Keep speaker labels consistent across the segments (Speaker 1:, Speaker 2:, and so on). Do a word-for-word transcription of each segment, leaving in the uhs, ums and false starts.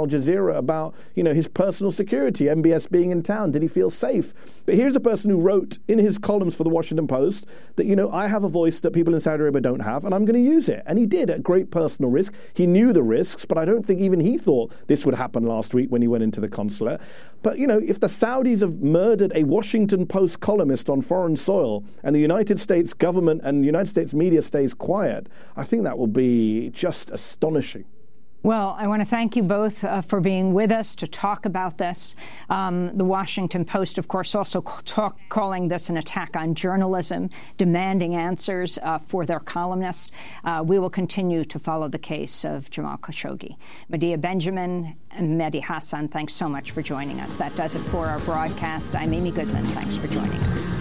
Speaker 1: Al Jazeera about, you know, his personal security, M B S being in town. Did he feel safe? But here's a person who wrote in his columns for the Washington Post that, you know, I have a voice that people in Saudi Arabia don't have, and I'm going to use it. And he did at great personal risk. He knew the risks, but I don't think even he thought this would happen last week when he went into the consulate. But, you know, if the Saudis have murdered a Washington Post columnist on foreign soil and the United States government and the United States media stays quiet, I think that will be just astonishing.
Speaker 2: Well, I want to thank you both uh, for being with us to talk about this. Um, the Washington Post, of course, also talk, calling this an attack on journalism, demanding answers uh, for their columnists. Uh, we will continue to follow the case of Jamal Khashoggi. Medea Benjamin and Mehdi Hasan, thanks so much for joining us. That does it for our broadcast. I'm Amy Goodman. Thanks for joining us.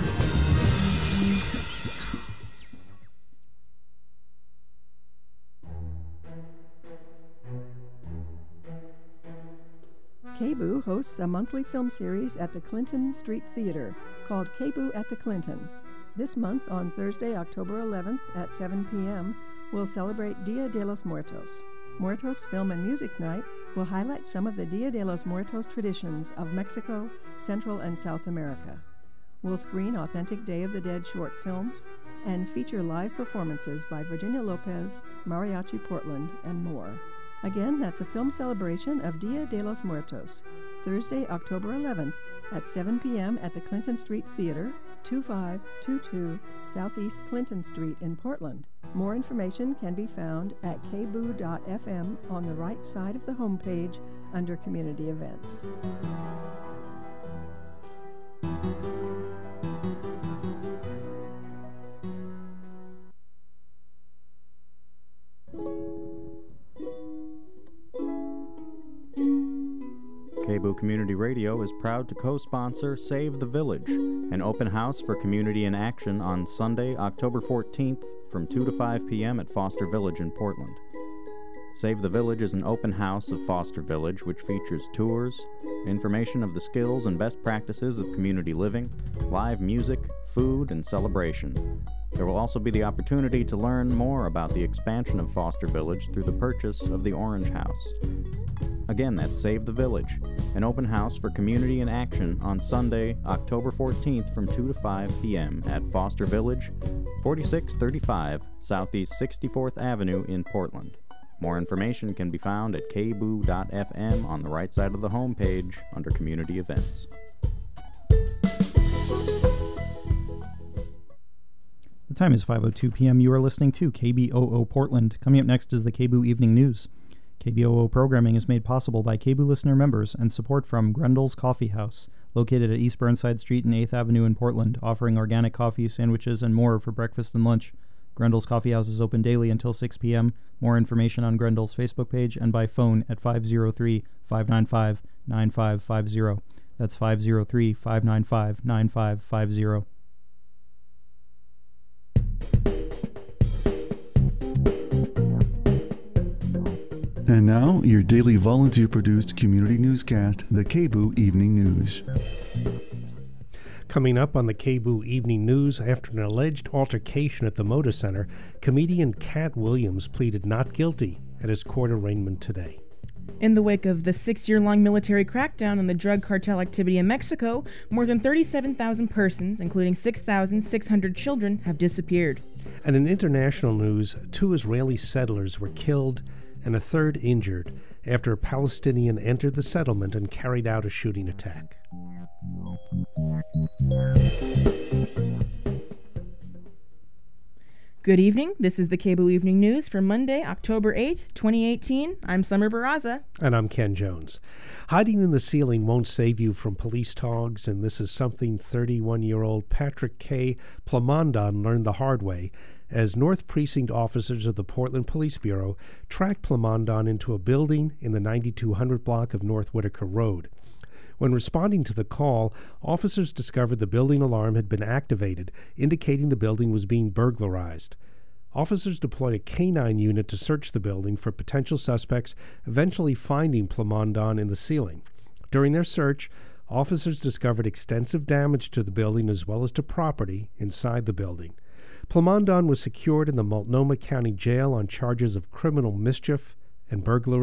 Speaker 3: K B U hosts a monthly film series at the Clinton Street Theater called K B U at the Clinton. This month, on Thursday, October eleventh at seven p.m., we'll celebrate Dia de los Muertos. Muertos Film and Music Night will highlight some of the Dia de los Muertos traditions of Mexico, Central and South America. We'll screen authentic Day of the Dead short films and feature live performances by Virginia Lopez, Mariachi Portland, and more. Again, that's a film celebration of Dia de los Muertos, Thursday, October eleventh at seven p.m. at the Clinton Street Theater, twenty-five twenty-two Southeast Clinton Street in Portland. More information can be found at k b u dot f m on the right side of the homepage under Community Events.
Speaker 4: K B U Community Radio is proud to co-sponsor Save the Village, an open house for community in action on Sunday, October fourteenth from two to five p.m. at Foster Village in Portland. Save the Village is an open house of Foster Village which features tours, information of the skills and best practices of community living, live music, food, and celebration. There will also be the opportunity to learn more about the expansion of Foster Village through the purchase of the Orange House. Again, that's Save the Village, an open house for community in action on Sunday, October fourteenth from two to five p.m. at Foster Village, forty-six thirty-five Southeast sixty-fourth Avenue in Portland. More information can be found at k b u dot f m on the right side of the homepage under Community Events.
Speaker 5: The time is five oh two p.m. You are listening to K B O O Portland. Coming up next is the K B U Evening News. K B O O programming is made possible by K B U listener members and support from Grendel's Coffee House, located at East Burnside Street and eighth Avenue in Portland, offering organic coffee, sandwiches, and more for breakfast and lunch. Grendel's Coffee House is open daily until six p.m. More information on Grendel's Facebook page and by phone at five oh three, five nine five, nine five five zero. That's five oh three, five nine five, nine five five zero.
Speaker 6: And now, your daily volunteer-produced community newscast, the K B U Evening News.
Speaker 7: Coming up on the K B U Evening News, after an alleged altercation at the Moda Center, comedian Cat Williams pleaded not guilty at his court arraignment today.
Speaker 8: In the wake of the six-year-long military crackdown on the drug cartel activity in Mexico, more than thirty-seven thousand persons, including six thousand six hundred children, have disappeared.
Speaker 7: And in international news, two Israeli settlers were killed and a third injured after a Palestinian entered the settlement and carried out a shooting attack.
Speaker 8: Good evening. This is the K B U Evening News for Monday, October eighth, twenty eighteen. I'm Summer Barraza.
Speaker 7: And I'm Ken Jones. Hiding in the ceiling won't save you from police togs, and this is something thirty-one-year-old Patrick K. Plamondon learned the hard way as North Precinct officers of the Portland Police Bureau tracked Plamondon into a building in the ninety-two hundred block of North Whitaker Road. When responding to the call, officers discovered the building alarm had been activated, indicating the building was being burglarized. Officers deployed a canine unit to search the building for potential suspects, eventually finding Plamondon in the ceiling. During their search, officers discovered extensive damage to the building as well as to property inside the building. Plamondon was secured in the Multnomah County Jail on charges of criminal mischief and burglary,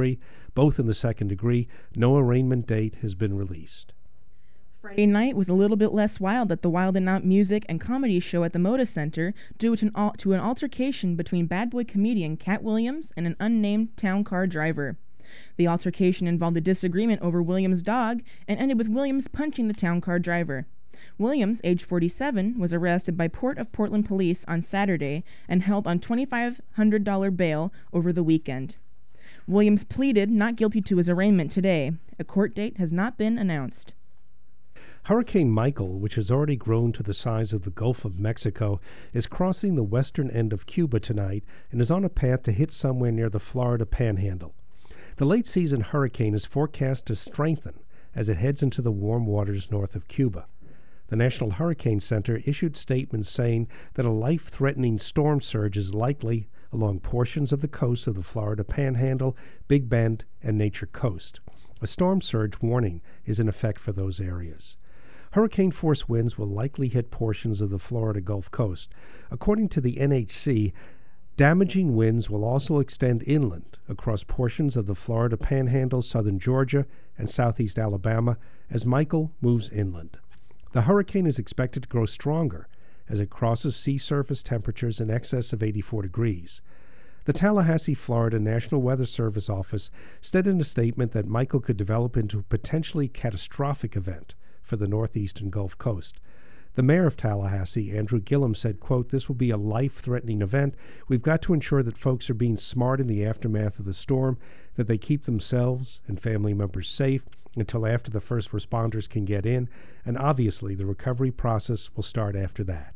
Speaker 7: both in the second degree. No arraignment date has been released.
Speaker 8: Friday night was a little bit less wild at the Wild and Out music and comedy show at the Moda Center due to an, al- to an altercation between bad boy comedian Cat Williams and an unnamed town car driver. The altercation involved a disagreement over Williams' dog and ended with Williams punching the town car driver. Williams, age forty-seven, was arrested by Port of Portland police on Saturday and held on twenty-five hundred dollars bail over the weekend. Williams pleaded not guilty to his arraignment today. A court date has not been announced.
Speaker 7: Hurricane Michael, which has already grown to the size of the Gulf of Mexico, is crossing the western end of Cuba tonight and is on a path to hit somewhere near the Florida Panhandle. The late-season hurricane is forecast to strengthen as it heads into the warm waters north of Cuba. The National Hurricane Center issued statements saying that a life-threatening storm surge is likely along portions of the coast of the Florida Panhandle, Big Bend, and Nature Coast. A storm surge warning is in effect for those areas. Hurricane-force winds will likely hit portions of the Florida Gulf Coast. According to the N H C, damaging winds will also extend inland across portions of the Florida Panhandle, southern Georgia, and southeast Alabama as Michael moves inland. The hurricane is expected to grow stronger as it crosses sea surface temperatures in excess of eighty-four degrees. The Tallahassee, Florida National Weather Service office said in a statement that Michael could develop into a potentially catastrophic event for the northeastern Gulf Coast. The mayor of Tallahassee, Andrew Gillum, said, quote, "This will be a life-threatening event. We've got to ensure that folks are being smart in the aftermath of the storm, that they keep themselves and family members safe until after the first responders can get in, and obviously the recovery process will start after that."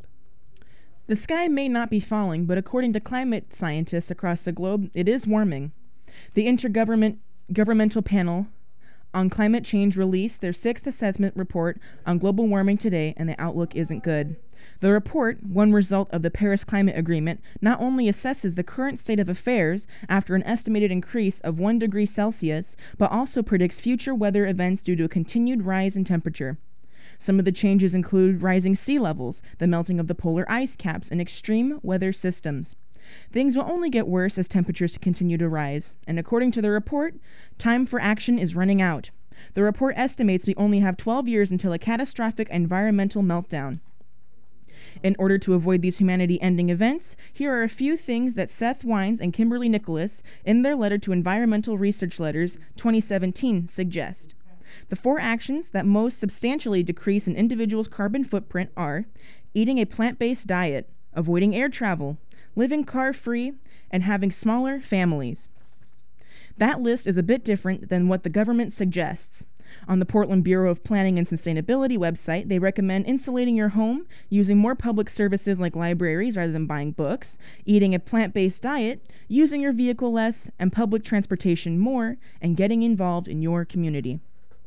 Speaker 8: The sky may not be falling, but according to climate scientists across the globe, it is warming. The Intergovernment Governmental Panel on Climate Change released their sixth assessment report on global warming today, and the outlook isn't good. The report, one result of the Paris Climate Agreement, not only assesses the current state of affairs after an estimated increase of one degree Celsius, but also predicts future weather events due to a continued rise in temperature. Some of the changes include rising sea levels, the melting of the polar ice caps, and extreme weather systems. Things will only get worse as temperatures continue to rise, and according to the report, time for action is running out. The report estimates we only have twelve years until a catastrophic environmental meltdown. In order to avoid these humanity-ending events, here are a few things that Seth Wines and Kimberly Nicholas, in their letter to Environmental Research Letters twenty seventeen, suggest. The four actions that most substantially decrease an individual's carbon footprint are eating a plant-based diet, avoiding air travel, living car-free, and having smaller families. That list is a bit different than what the government suggests. On the Portland Bureau of Planning and Sustainability website, they recommend insulating your home, using more public services like libraries rather than buying books, eating a plant-based diet, using your vehicle less and public transportation more, and getting involved in your community.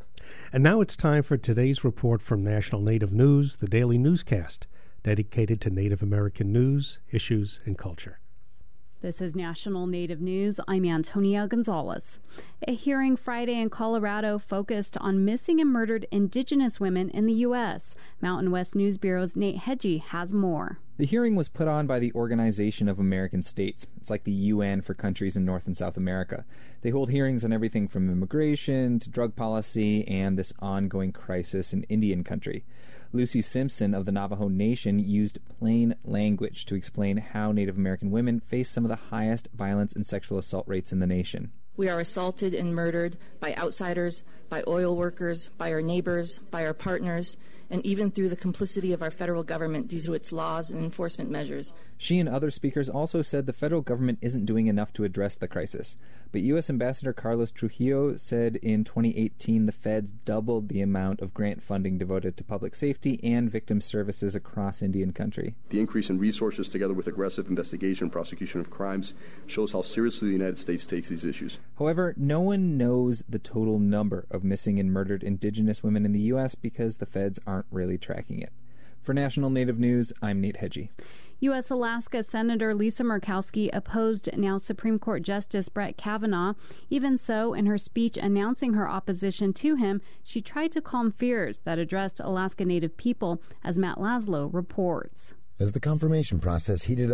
Speaker 7: And now it's time for today's report from National Native News, the daily newscast, dedicated to Native American news, issues, and culture.
Speaker 9: This is National Native News. I'm Antonia Gonzalez. A hearing Friday in Colorado focused on missing and murdered Indigenous women in the U S Mountain West News Bureau's Nate Hedgie has more.
Speaker 10: The hearing was put on by the Organization of American States. It's like the U N for countries in North and South America. They hold hearings on everything from immigration to drug policy and this ongoing crisis in Indian country. Lucy Simpson of the Navajo Nation used plain language to explain how Native American women face some of the highest violence and sexual assault rates in the nation.
Speaker 11: We are assaulted and murdered by outsiders, by oil workers, by our neighbors, by our partners, and even through the complicity of our federal government due to its laws and enforcement measures.
Speaker 10: She and other speakers also said the federal government isn't doing enough to address the crisis. But U S Ambassador Carlos Trujillo said in twenty eighteen the feds doubled the amount of grant funding devoted to public safety and victim services across Indian country.
Speaker 12: The increase in resources together with aggressive investigation and prosecution of crimes shows how seriously the United States takes these issues.
Speaker 10: However, no one knows the total number of missing and murdered Indigenous women in the U S because the feds aren't really tracking it. For National Native News, I'm Nate Hedgie.
Speaker 9: U S Alaska Senator Lisa Murkowski opposed now Supreme Court Justice Brett Kavanaugh. Even so, in her speech announcing her opposition to him, she tried to calm fears that addressed Alaska Native people, as Matt Laszlo reports.
Speaker 13: As the confirmation process heated up,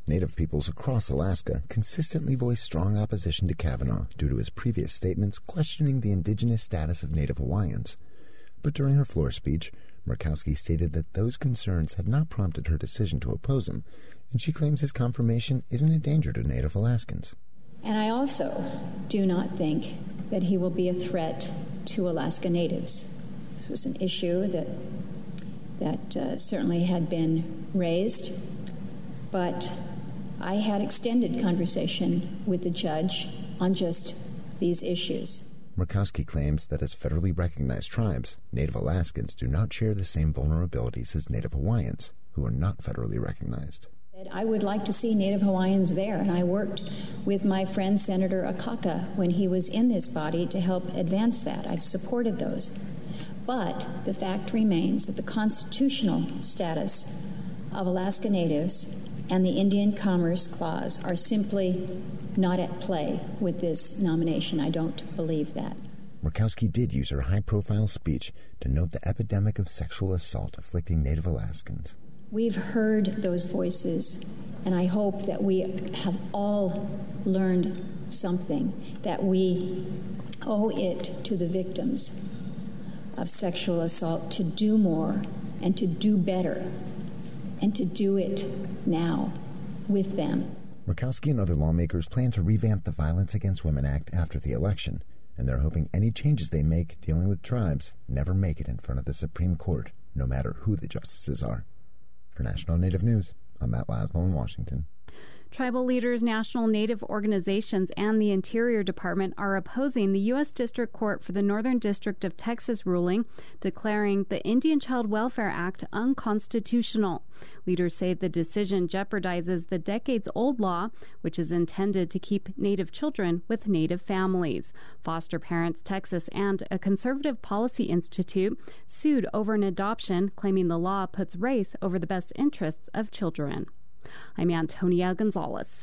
Speaker 13: Native peoples across Alaska consistently voiced strong opposition to Kavanaugh due to his previous statements questioning the indigenous status of Native Hawaiians. But during her floor speech, Murkowski stated that those concerns had not prompted her decision to oppose him, and she claims his confirmation isn't a danger to Native Alaskans.
Speaker 14: And I also do not think that he will be a threat to Alaska Natives. This was an issue that that uh, certainly had been raised, but I had extended conversation with the judge on just these issues.
Speaker 13: Murkowski claims that as federally recognized tribes, Native Alaskans do not share the same vulnerabilities as Native Hawaiians, who are not federally recognized.
Speaker 14: I would like to see Native Hawaiians there, and I worked with my friend Senator Akaka when he was in this body to help advance that. I've supported those. But the fact remains that the constitutional status of Alaska Natives and the Indian Commerce Clause are simply not at play with this nomination. I don't believe that.
Speaker 13: Murkowski did use her high-profile speech to note the epidemic of sexual assault afflicting Native Alaskans.
Speaker 14: We've heard those voices, and I hope that we have all learned something, that we owe it to the victims of sexual assault to do more and to do better and to do it now with them.
Speaker 13: Murkowski and other lawmakers plan to revamp the Violence Against Women Act after the election, and they're hoping any changes they make dealing with tribes never make it in front of the Supreme Court, no matter who the justices are. For National Native News, I'm Matt Laszlo in Washington.
Speaker 9: Tribal leaders, national Native organizations, and the Interior Department are opposing the U S District Court for the Northern District of Texas ruling declaring the Indian Child Welfare Act unconstitutional. Leaders say the decision jeopardizes the decades-old law, which is intended to keep Native children with Native families. Foster Parents Texas and a conservative policy institute sued over an adoption, claiming the law puts race over the best interests of children. I'm Antonia Gonzalez.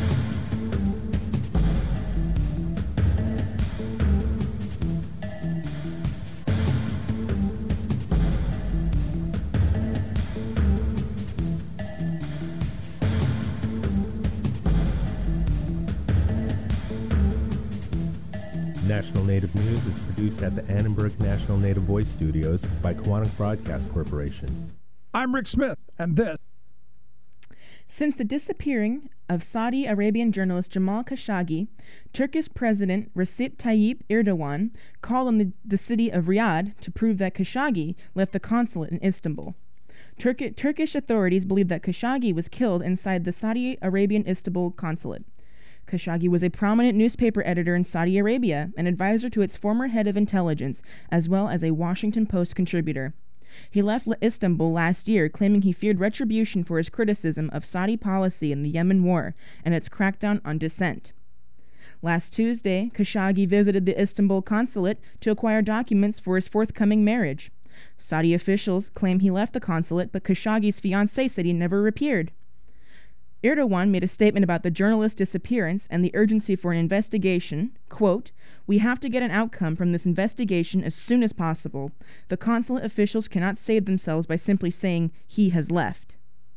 Speaker 15: National Native News is produced at the Annenberg National Native Voice Studios by Kiwanis Broadcast Corporation.
Speaker 16: I'm Rick Smith, and this.
Speaker 8: Since the disappearing of Saudi Arabian journalist Jamal Khashoggi, Turkish President Recep Tayyip Erdogan called on the, the city of Riyadh to prove that Khashoggi left the consulate in Istanbul. Turk- Turkish authorities believe that Khashoggi was killed inside the Saudi Arabian Istanbul consulate. Khashoggi was a prominent newspaper editor in Saudi Arabia, an advisor to its former head of intelligence, as well as a Washington Post contributor. He left Istanbul last year, claiming he feared retribution for his criticism of Saudi policy in the Yemen war and its crackdown on dissent. Last Tuesday, Khashoggi visited the Istanbul consulate to acquire documents for his forthcoming marriage. Saudi officials claim he left the consulate, but Khashoggi's fiancée said he never appeared. Erdogan made a statement about the journalist's disappearance and the urgency for an investigation. Quote, "We have to get an outcome from this investigation as soon as possible. The consulate officials cannot save themselves by simply saying he has left."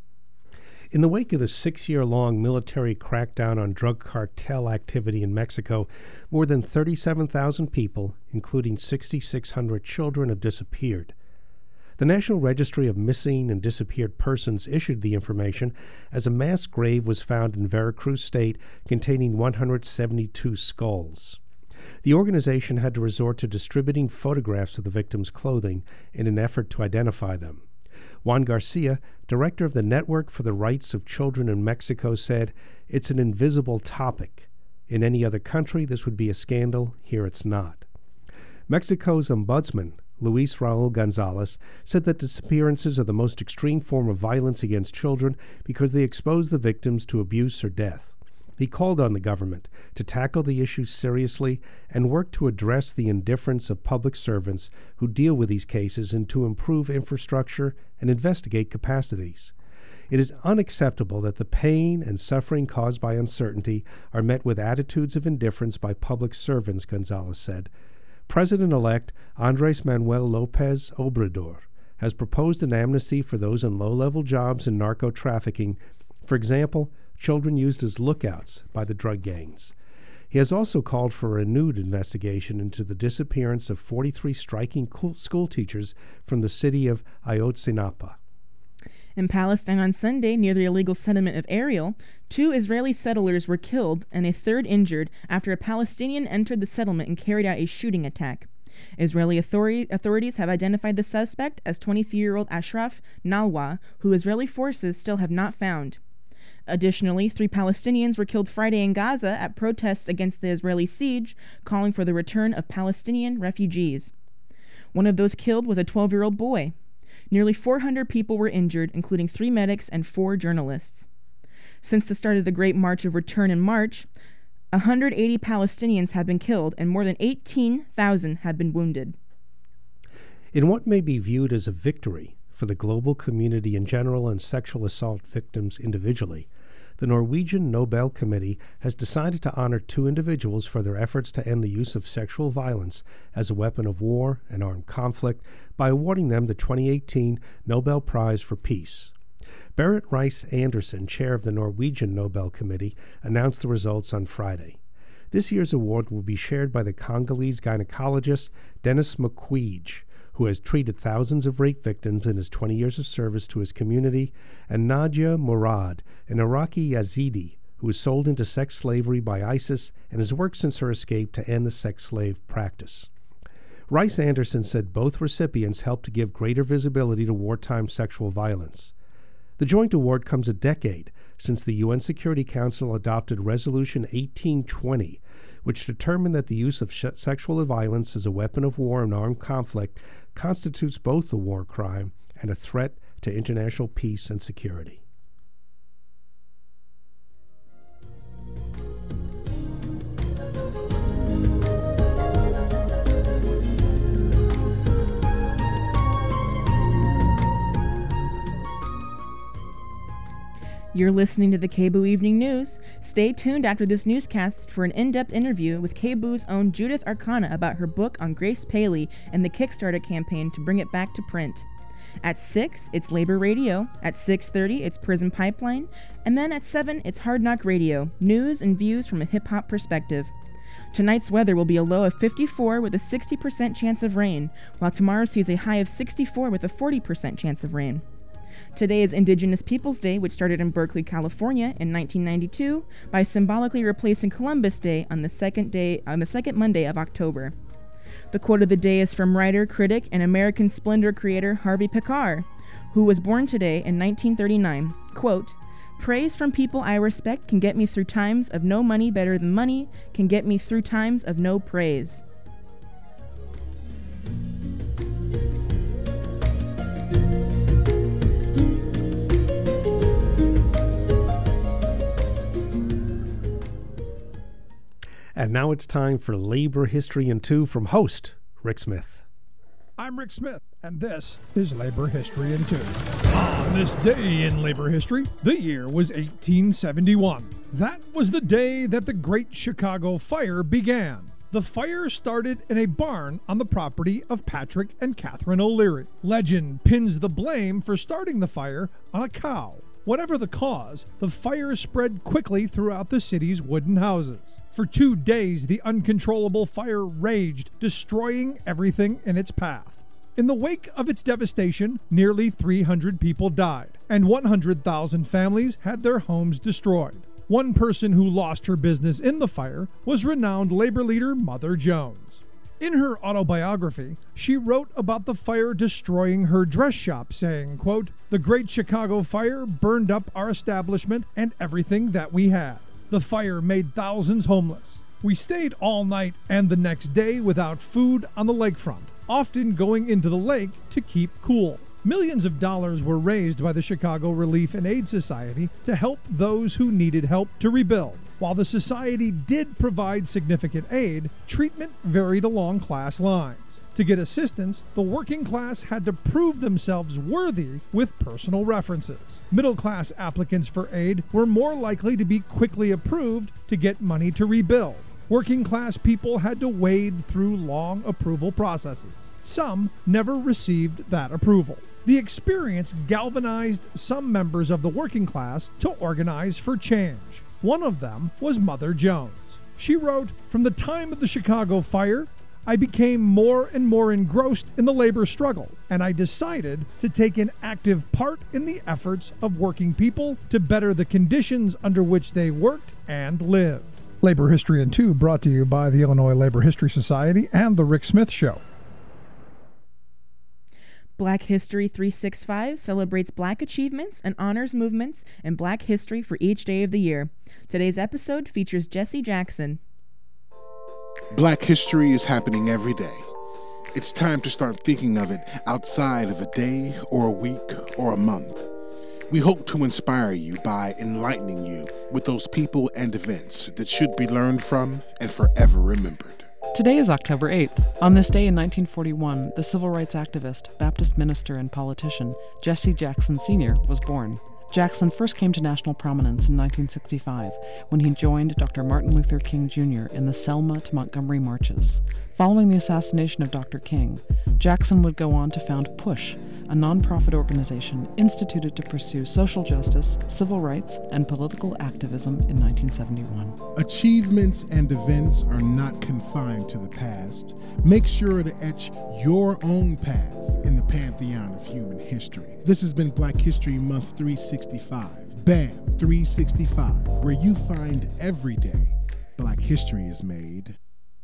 Speaker 7: In the wake of the six-year-long military crackdown on drug cartel activity in Mexico, more than thirty-seven thousand people, including six thousand six hundred children, have disappeared. The National Registry of Missing and Disappeared Persons issued the information as a mass grave was found in Veracruz State containing one hundred seventy-two skulls. The organization had to resort to distributing photographs of the victims' clothing in an effort to identify them. Juan Garcia, director of the Network for the Rights of Children in Mexico, said, "It's an invisible topic. In any other country, this would be a scandal. Here it's not." Mexico's ombudsman, Luis Raul Gonzalez, said that disappearances are the most extreme form of violence against children because they expose the victims to abuse or death. He called on the government to tackle the issue seriously and work to address the indifference of public servants who deal with these cases and to improve infrastructure and investigate capacities. It is unacceptable that the pain and suffering caused by uncertainty are met with attitudes of indifference by public servants, Gonzalez said. President-elect Andrés Manuel López Obrador has proposed an amnesty for those in low-level jobs in narco-trafficking, for example, children used as lookouts by the drug gangs. He has also called for a renewed investigation into the disappearance of forty-three striking school teachers from the city of Ayotzinapa.
Speaker 8: In Palestine on Sunday, near the illegal settlement of Ariel, two Israeli settlers were killed and a third injured after a Palestinian entered the settlement and carried out a shooting attack. Israeli authority, authorities have identified the suspect as twenty-three-year-old Ashraf Nalwa, who Israeli forces still have not found. Additionally, three Palestinians were killed Friday in Gaza at protests against the Israeli siege, calling for the return of Palestinian refugees. One of those killed was a twelve-year-old boy. Nearly four hundred people were injured, including three medics and four journalists. Since the start of the Great March of Return in March, one hundred eighty Palestinians have been killed and more than eighteen thousand have been wounded.
Speaker 7: In what may be viewed as a victory for the global community in general and sexual assault victims individually, the Norwegian Nobel Committee has decided to honor two individuals for their efforts to end the use of sexual violence as a weapon of war and armed conflict by awarding them the twenty eighteen Nobel Prize for Peace. Berit Reiss-Andersen, chair of the Norwegian Nobel Committee, announced the results on Friday. This year's award will be shared by the Congolese gynecologist Denis Mukwege, who has treated thousands of rape victims in his twenty years of service to his community, and Nadia Murad, an Iraqi Yazidi who was sold into sex slavery by ISIS and has worked since her escape to end the sex slave practice. Reiss-Andersen said both recipients helped to give greater visibility to wartime sexual violence. The joint award comes a decade since the U N Security Council adopted Resolution eighteen twenty, which determined that the use of sh- sexual violence as a weapon of war and armed conflict constitutes both a war crime and a threat to international peace and security.
Speaker 8: You're listening to the K B O O Evening News. Stay tuned after this newscast for an in-depth interview with K B O O's own Judith Arcana about her book on Grace Paley and the Kickstarter campaign to bring it back to print. At six, it's Labor Radio. At six thirty, it's Prison Pipeline. And then at seven, it's Hard Knock Radio, news and views from a hip-hop perspective. Tonight's weather will be a low of fifty-four with a sixty percent chance of rain, while tomorrow sees a high of sixty-four with a forty percent chance of rain. Today is Indigenous Peoples Day, which started in Berkeley, California in nineteen ninety-two by symbolically replacing Columbus Day on the second day on the second Monday of October. The quote of the day is from writer, critic, and American Splendor creator Harvey Pekar, who was born today in nineteen thirty-nine. Quote, "Praise from people I respect can get me through times of no money better than money can get me through times of no praise."
Speaker 7: And now it's time for Labor History in Two from host Rick Smith.
Speaker 16: I'm Rick Smith, and this is Labor History in Two. On this day in labor history, the year was eighteen seventy-one. That was the day that the Great Chicago Fire began. The fire started in a barn on the property of Patrick and Catherine O'Leary. Legend pins the blame for starting the fire on a cow. Whatever the cause, the fire spread quickly throughout the city's wooden houses. For two days, the uncontrollable fire raged, destroying everything in its path. In the wake of its devastation, nearly three hundred people died, and one hundred thousand families had their homes destroyed. One person who lost her business in the fire was renowned labor leader Mother Jones. In her autobiography, she wrote about the fire destroying her dress shop, saying, quote, "The Great Chicago Fire burned up our establishment and everything that we had. The fire made thousands homeless. We stayed all night and the next day without food on the lakefront, often going into the lake to keep cool. Millions of dollars were raised by the Chicago Relief and Aid Society to help those who needed help to rebuild. While the society did provide significant aid, treatment varied along class lines. To get assistance, the working class had to prove themselves worthy with personal references. Middle-class applicants for aid were more likely to be quickly approved to get money to rebuild. Working-class people had to wade through long approval processes. Some never received that approval. The experience galvanized some members of the working class to organize for change. One of them was Mother Jones. She wrote, "From the time of the Chicago fire, I became more and more engrossed in the labor struggle, and I decided to take an active part in the efforts of working people to better the conditions under which they worked and lived." Labor History in Two brought to you by the Illinois Labor History Society and The Rick Smith Show.
Speaker 8: Black History three sixty-five celebrates Black achievements and honors movements in Black history for each day of the year. Today's episode features Jesse Jackson.
Speaker 17: Black history is happening every day. It's time to start thinking of it outside of a day or a week or a month. We hope to inspire you by enlightening you with those people and events that should be learned from and forever remembered.
Speaker 18: Today is October eighth. On this day in nineteen forty-one, the civil rights activist, Baptist minister, and politician Jesse Jackson Senior was born. Jackson first came to national prominence in nineteen sixty-five when he joined Doctor Martin Luther King Junior in the Selma to Montgomery marches. Following the assassination of Doctor King, Jackson would go on to found PUSH, a nonprofit organization instituted to pursue social justice, civil rights, and political activism in nineteen seventy-one.
Speaker 17: Achievements and events are not confined to the past. Make sure to etch your own path in the pantheon of human history. This has been Black History Month three sixty-five, BAM three sixty-five, where you find every day Black history is made.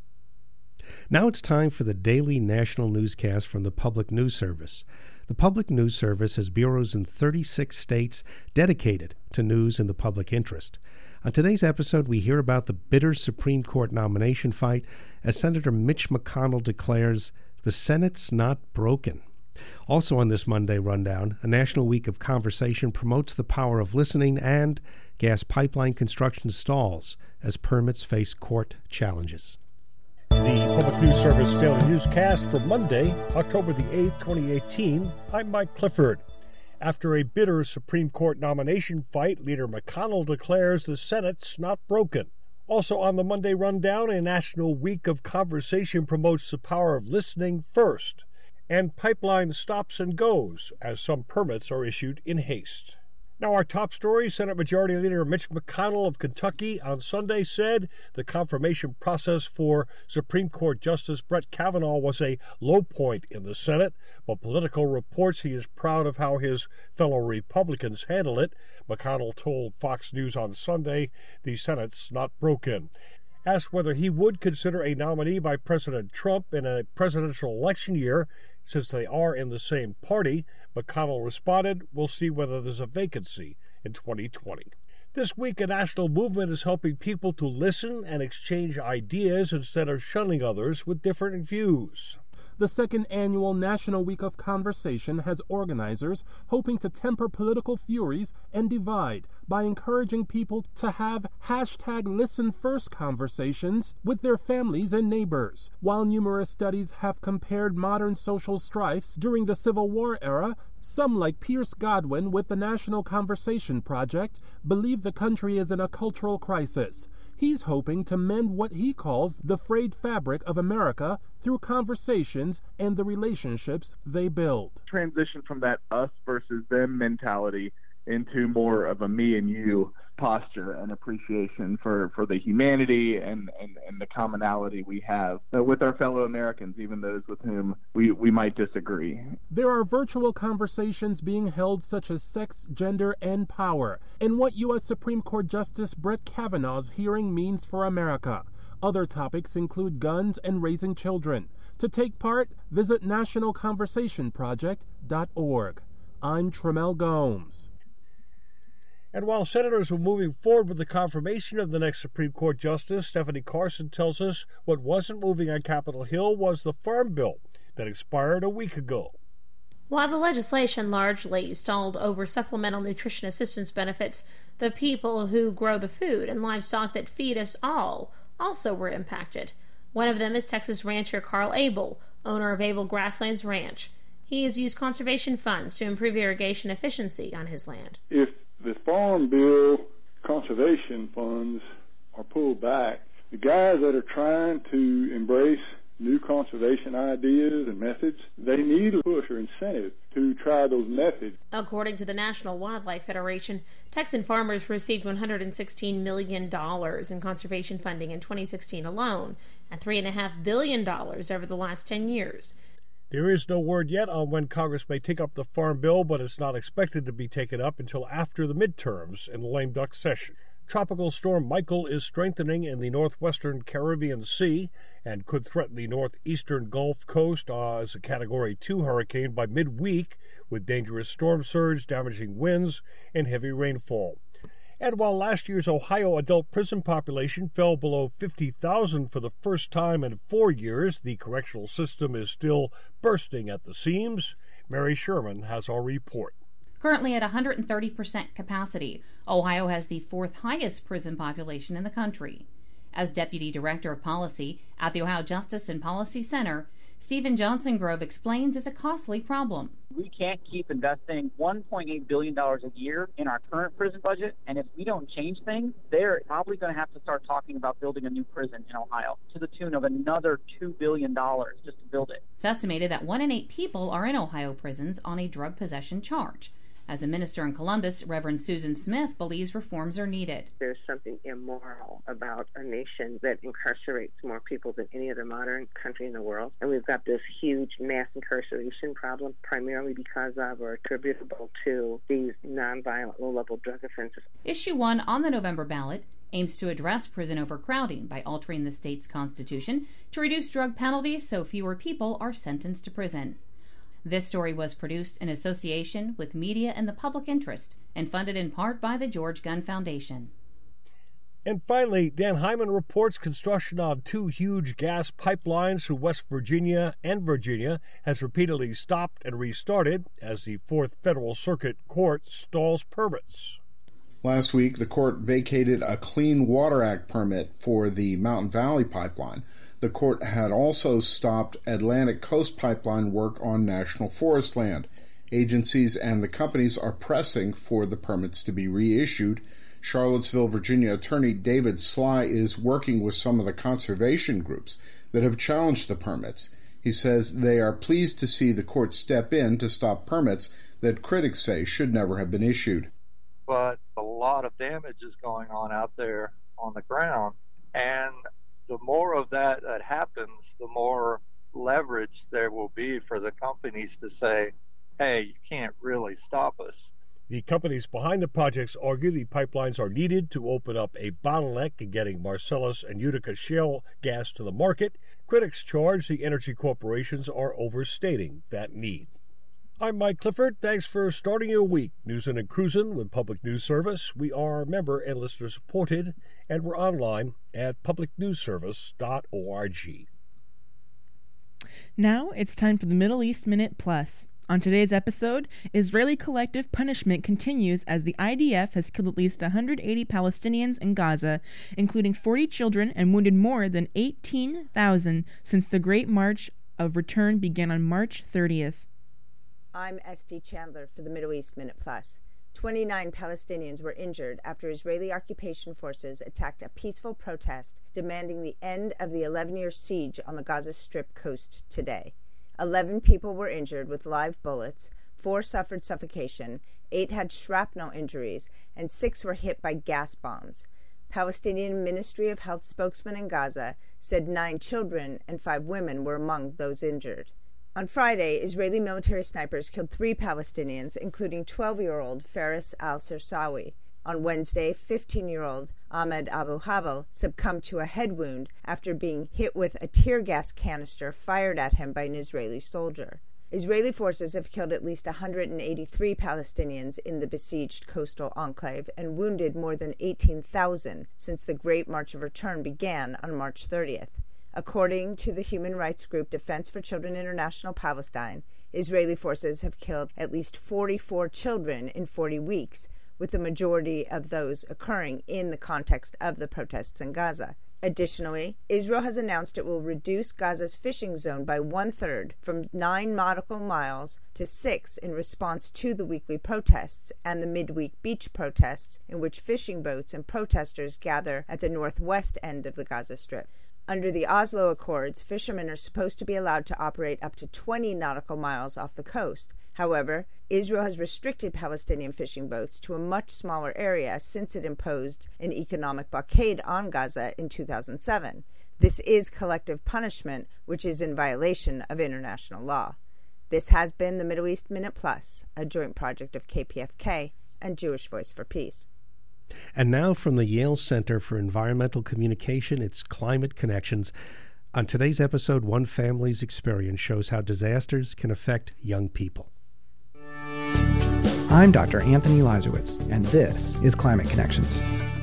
Speaker 7: Now it's time for the daily national newscast from the Public News Service. The Public News Service has bureaus in thirty-six states dedicated to news in the public interest. On today's episode, we hear about the bitter Supreme Court nomination fight as Senator Mitch McConnell declares the Senate's not broken. Also on this Monday rundown, a national week of conversation promotes the power of listening, and gas pipeline construction stalls as permits face court challenges.
Speaker 19: The Public News Service Daily Newscast for Monday, October the eighth, twenty eighteen. I'm Mike Clifford. After a bitter Supreme Court nomination fight, Leader McConnell declares the Senate's not broken. Also on the Monday rundown, a national week of conversation promotes the power of listening first, and pipeline stops and goes as some permits are issued in haste. Now our top story, Senate Majority Leader Mitch McConnell of Kentucky on Sunday said the confirmation process for Supreme Court Justice Brett Kavanaugh was a low point in the Senate, but Politico reports he is proud of how his fellow Republicans handle it. McConnell told Fox News on Sunday the Senate's not broken. Asked whether he would consider a nominee by President Trump in a presidential election year, since they are in the same party, McConnell responded, "We'll see whether there's a vacancy in twenty twenty. This week, a national movement is helping people to listen and exchange ideas instead of shunning others with different views.
Speaker 20: The second annual National Week of Conversation has organizers hoping to temper political furies and divide by encouraging people to have hashtag listen first conversations with their families and neighbors. While numerous studies have compared modern social strifes during the Civil War era, some, like Pierce Godwin with the National Conversation Project, believe the country is in a cultural crisis. He's hoping to mend what he calls the frayed fabric of America through conversations and the relationships they build.
Speaker 21: Transition from that us versus them mentality into more of a me and you posture and appreciation for, for the humanity and, and, and the commonality we have uh, with our fellow Americans, even those with whom we, we might disagree.
Speaker 20: There are virtual conversations being held such as sex, gender, and power, and what U S Supreme Court Justice Brett Kavanaugh's hearing means for America. Other topics include guns and raising children. To take part, visit national conversation project dot org. I'm Tremel Gomes.
Speaker 19: And while senators were moving forward with the confirmation of the next Supreme Court Justice, Stephanie Carson tells us what wasn't moving on Capitol Hill was the Farm Bill that expired a week ago.
Speaker 22: While the legislation largely stalled over supplemental nutrition assistance benefits, the people who grow the food and livestock that feed us all also were impacted. One of them is Texas rancher Carl Abel, owner of Abel Grasslands Ranch. He has used conservation funds to improve irrigation efficiency on his land.
Speaker 23: If the Farm Bill conservation funds are pulled back, the guys that are trying to embrace new conservation ideas and methods, they need a push or incentive to try those methods.
Speaker 22: According to the National Wildlife Federation, Texan farmers received one hundred sixteen million dollars in conservation funding in twenty sixteen alone, and three point five billion dollars over the last ten years.
Speaker 19: There is no word yet on when Congress may take up the Farm Bill, but it's not expected to be taken up until after the midterms in the lame duck session. Tropical storm Michael is strengthening in the northwestern Caribbean Sea and could threaten the northeastern Gulf Coast uh, as a Category two hurricane by midweek, with dangerous storm surge, damaging winds, and heavy rainfall. And while last year's Ohio adult prison population fell below fifty thousand for the first time in four years, the correctional system is still bursting at the seams. Mary Sherman has our report.
Speaker 1: Currently at one hundred thirty percent capacity, Ohio has the fourth highest prison population in the country. As Deputy Director of Policy at the Ohio Justice and Policy Center, Stephen Johnson Grove explains it's a costly problem.
Speaker 2: We can't keep investing one point eight billion dollars a year in our current prison budget, and if we don't change things, they're probably going to have to start talking about building a new prison in Ohio to the tune of another two billion dollars just to build it.
Speaker 1: It's estimated that one in eight people are in Ohio prisons on a drug possession charge. As a minister in Columbus, Reverend Susan Smith believes reforms are needed.
Speaker 3: There's something immoral about a nation that incarcerates more people than any other modern country in the world. And we've got this huge mass incarceration problem, primarily because of or attributable to these nonviolent low-level drug offenses.
Speaker 1: Issue one on the November ballot aims to address prison overcrowding by altering the state's constitution to reduce drug penalties so fewer people are sentenced to prison. This story was produced in association with media and the public interest and funded in part by the George Gunn Foundation.
Speaker 19: And finally, Dan Hyman reports construction on two huge gas pipelines through West Virginia and Virginia has repeatedly stopped and restarted as the Fourth Federal Circuit Court stalls permits.
Speaker 24: Last week, the court vacated a Clean Water Act permit for the Mountain Valley Pipeline. The court had also stopped Atlantic Coast Pipeline work on national forest land. Agencies and the companies are pressing for the permits to be reissued. Charlottesville, Virginia attorney David Sly is working with some of the conservation groups that have challenged the permits. He says they are pleased to see the court step in to stop permits that critics say should never have been issued.
Speaker 25: But a lot of damage is going on out there on the ground, and the more of that that happens, the more leverage there will be for the companies to say, hey, you can't really stop us.
Speaker 19: The companies behind the projects argue the pipelines are needed to open up a bottleneck in getting Marcellus and Utica shale gas to the market. Critics charge the energy corporations are overstating that need. I'm Mike Clifford. Thanks for starting your week. Newsin' and Cruisin' with Public News Service. We are member and listener supported, and we're online at public news service dot org.
Speaker 8: Now it's time for the Middle East Minute Plus. On today's episode, Israeli collective punishment continues as the I D F has killed at least one hundred eighty Palestinians in Gaza, including forty children, and wounded more than eighteen thousand since the Great March of Return began on March thirtieth.
Speaker 26: I'm Esty Chandler for the Middle East Minute Plus. twenty-nine Palestinians were injured after Israeli occupation forces attacked a peaceful protest demanding the end of the eleven-year siege on the Gaza Strip coast today. Eleven people were injured with live bullets, four suffered suffocation, eight had shrapnel injuries, and six were hit by gas bombs. Palestinian Ministry of Health spokesman in Gaza said nine children and five women were among those injured. On Friday, Israeli military snipers killed three Palestinians, including twelve-year-old Faris al-Sarsawi. On Wednesday, fifteen-year-old Ahmed Abu Havel succumbed to a head wound after being hit with a tear gas canister fired at him by an Israeli soldier. Israeli forces have killed at least one hundred eighty-three Palestinians in the besieged coastal enclave and wounded more than eighteen thousand since the Great March of Return began on March thirtieth. According to the human rights group Defense for Children International Palestine, Israeli forces have killed at least forty-four children in forty weeks, with the majority of those occurring in the context of the protests in Gaza. Additionally, Israel has announced it will reduce Gaza's fishing zone by one-third, from nine nautical miles to six, in response to the weekly protests and the midweek beach protests in which fishing boats and protesters gather at the northwest end of the Gaza Strip. Under the Oslo Accords, fishermen are supposed to be allowed to operate up to twenty nautical miles off the coast. However, Israel has restricted Palestinian fishing boats to a much smaller area since it imposed an economic blockade on Gaza in two thousand seven. This is collective punishment, which is in violation of international law. This has been the Middle East Minute Plus, a joint project of K P F K and Jewish Voice for Peace.
Speaker 7: And now from the Yale Center for Environmental Communication, it's Climate Connections. On today's episode, one family's experience shows how disasters can affect young people.
Speaker 4: I'm Doctor Anthony Lazowitz, and this is Climate Connections.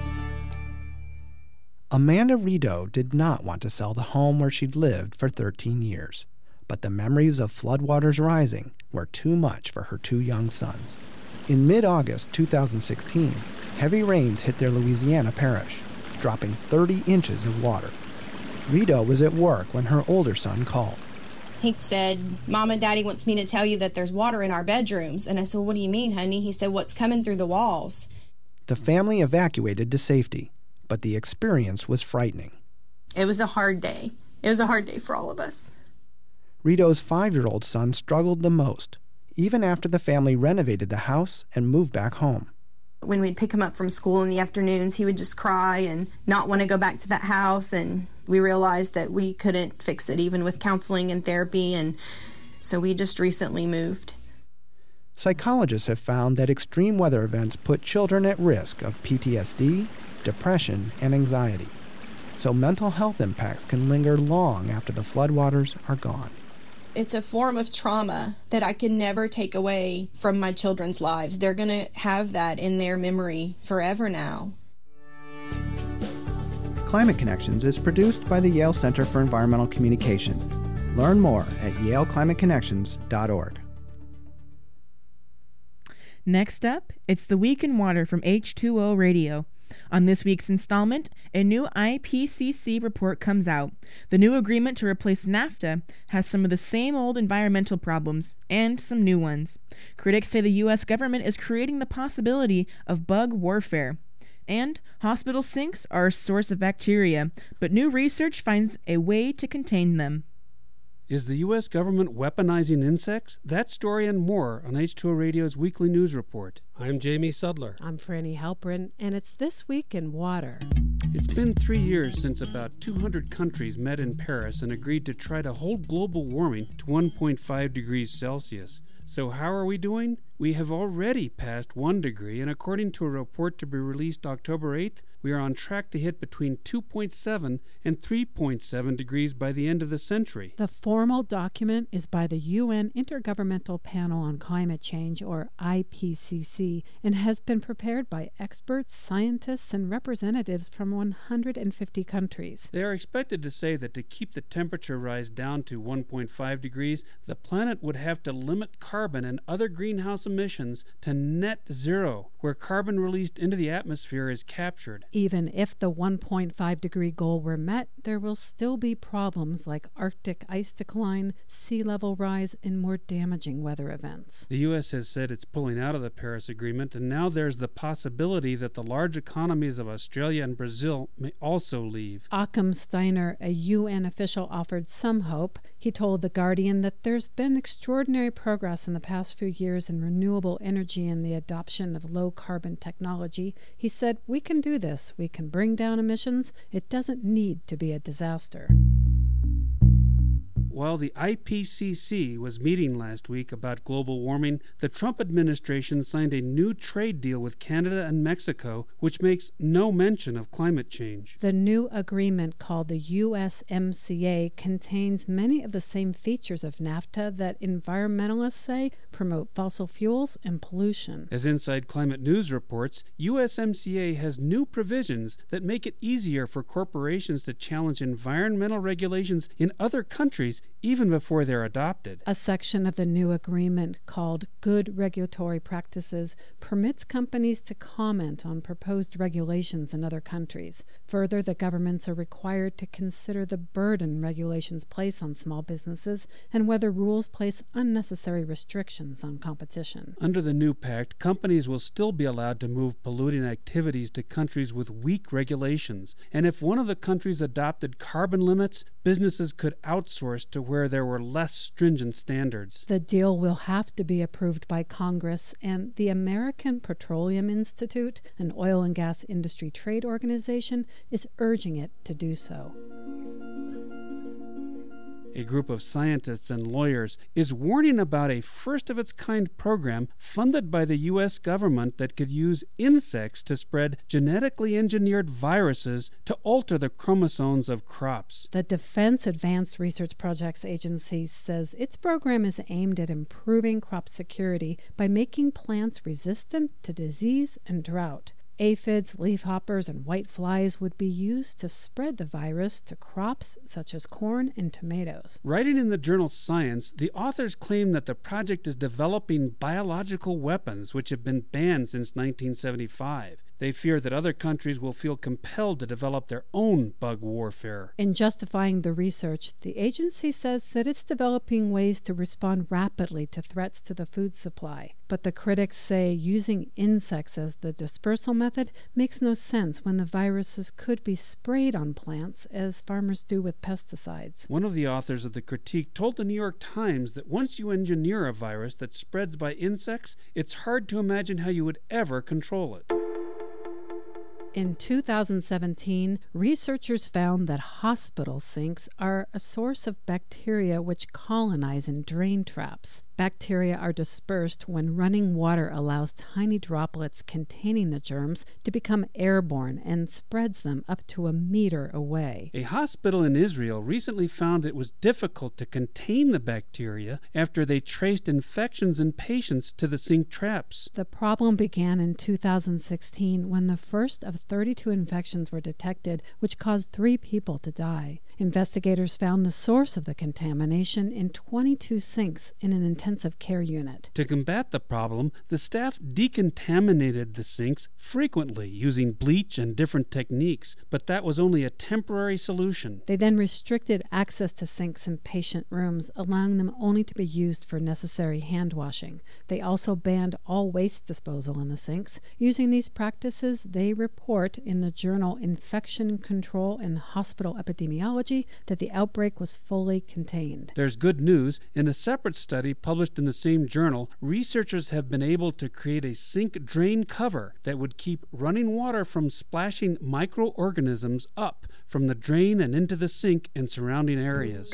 Speaker 4: Amanda Rideau did not want to sell the home where she'd lived for thirteen years, but the memories of floodwaters rising were too much for her two young sons. In mid-August two thousand sixteen, heavy rains hit their Louisiana parish, dropping thirty inches of water. Rideau was at work when her older son called.
Speaker 5: He said, Mom and Daddy wants me to tell you that there's water in our bedrooms. And I said, what do you mean, honey? He said, what's coming through the walls?
Speaker 4: The family evacuated to safety, but the experience was frightening.
Speaker 5: It was a hard day. It was a hard day for all of us.
Speaker 4: Rideau's five-year-old son struggled the most, even after the family renovated the house and moved back home.
Speaker 5: When we'd pick him up from school in the afternoons, he would just cry and not want to go back to that house. And we realized that we couldn't fix it, even with counseling and therapy. And so we just recently moved.
Speaker 4: Psychologists have found that extreme weather events put children at risk of P T S D, depression, and anxiety. So mental health impacts can linger long after the floodwaters are gone.
Speaker 5: It's a form of trauma that I can never take away from my children's lives. They're going to have that in their memory forever now.
Speaker 4: Climate Connections is produced by the Yale Center for Environmental Communication. Learn more at yale climate connections dot org.
Speaker 8: Next up, it's The Week in Water from H two O Radio. On this week's installment, a new I P C C report comes out. The new agreement to replace NAFTA has some of the same old environmental problems and some new ones. Critics say the U S government is creating the possibility of bug warfare. And hospital sinks are a source of bacteria, but new research finds a way to contain them.
Speaker 6: Is the U S government weaponizing insects? That story and more on H two O Radio's Weekly News Report. I'm Jamie Sudler.
Speaker 10: I'm Franny Halperin, and it's This Week in Water.
Speaker 6: It's been three years since about two hundred countries met in Paris and agreed to try to hold global warming to one point five degrees Celsius. So how are we doing? We have already passed one degree, and according to a report to be released October eighth, we are on track to hit between two point seven and three point seven degrees by the end of the century.
Speaker 10: The formal document is by the U N Intergovernmental Panel on Climate Change, or I P C C, and has been prepared by experts, scientists, and representatives from one hundred fifty countries.
Speaker 6: They are expected to say that to keep the temperature rise down to one point five degrees, the planet would have to limit carbon and other greenhouse emissions to net zero, where carbon released into the atmosphere is captured.
Speaker 10: Even if the one point five degree goal were met, there will still be problems like Arctic ice decline, sea level rise, and more damaging weather events.
Speaker 6: The U S has said it's pulling out of the Paris Agreement, and now there's the possibility that the large economies of Australia and Brazil may also leave.
Speaker 10: Occam Steiner, a U N official, offered some hope. He told The Guardian that there's been extraordinary progress in the past few years in renewable energy and the adoption of low-carbon technology. He said, we can do this. We can bring down emissions. It doesn't need to be a disaster.
Speaker 6: While the I P C C was meeting last week about global warming, the Trump administration signed a new trade deal with Canada and Mexico, which makes no mention of climate change.
Speaker 10: The new agreement, called the U S M C A, contains many of the same features of NAFTA that environmentalists say promote fossil fuels and pollution.
Speaker 6: As Inside Climate News reports, U S M C A has new provisions that make it easier for corporations to challenge environmental regulations in other countries even before they're adopted.
Speaker 10: A section of the new agreement called Good Regulatory Practices permits companies to comment on proposed regulations in other countries. Further, the governments are required to consider the burden regulations place on small businesses and whether rules place unnecessary restrictions on competition.
Speaker 6: Under the new pact, companies will still be allowed to move polluting activities to countries with weak regulations, and if one of the countries adopted carbon limits, businesses could outsource to where there were less stringent standards.
Speaker 10: The deal will have to be approved by Congress, and the American Petroleum Institute, an oil and gas industry trade organization, is urging it to do so.
Speaker 6: A group of scientists and lawyers is warning about a first-of-its-kind program funded by the U S government that could use insects to spread genetically engineered viruses to alter the chromosomes of crops.
Speaker 10: The Defense Advanced Research Projects Agency says its program is aimed at improving crop security by making plants resistant to disease and drought. Aphids, leafhoppers, and white flies would be used to spread the virus to crops such as corn and tomatoes.
Speaker 6: Writing in the journal Science, the authors claim that the project is developing biological weapons which have been banned since nineteen seventy-five. They fear that other countries will feel compelled to develop their own bug warfare.
Speaker 10: In justifying the research, the agency says that it's developing ways to respond rapidly to threats to the food supply. But the critics say using insects as the dispersal method makes no sense when the viruses could be sprayed on plants as farmers do with pesticides.
Speaker 6: One of the authors of the critique told the New York Times that once you engineer a virus that spreads by insects, it's hard to imagine how you would ever control it.
Speaker 10: In two thousand seventeen, researchers found that hospital sinks are a source of bacteria which colonize in drain traps. Bacteria are dispersed when running water allows tiny droplets containing the germs to become airborne and spreads them up to a meter away.
Speaker 6: A hospital in Israel recently found it was difficult to contain the bacteria after they traced infections in patients to the sink traps.
Speaker 10: The problem began in two thousand sixteen when the first of thirty-two infections were detected, which caused three people to die. Investigators found the source of the contamination in twenty-two sinks in an intensive care unit.
Speaker 6: To combat the problem, the staff decontaminated the sinks frequently using bleach and different techniques, but that was only a temporary solution.
Speaker 10: They then restricted access to sinks in patient rooms, allowing them only to be used for necessary hand washing. They also banned all waste disposal in the sinks. Using these practices, they report in the journal Infection Control and Hospital Epidemiology that the outbreak was fully contained.
Speaker 6: There's good news. In a separate study published in the same journal, researchers have been able to create a sink drain cover that would keep running water from splashing microorganisms up from the drain and into the sink and surrounding areas.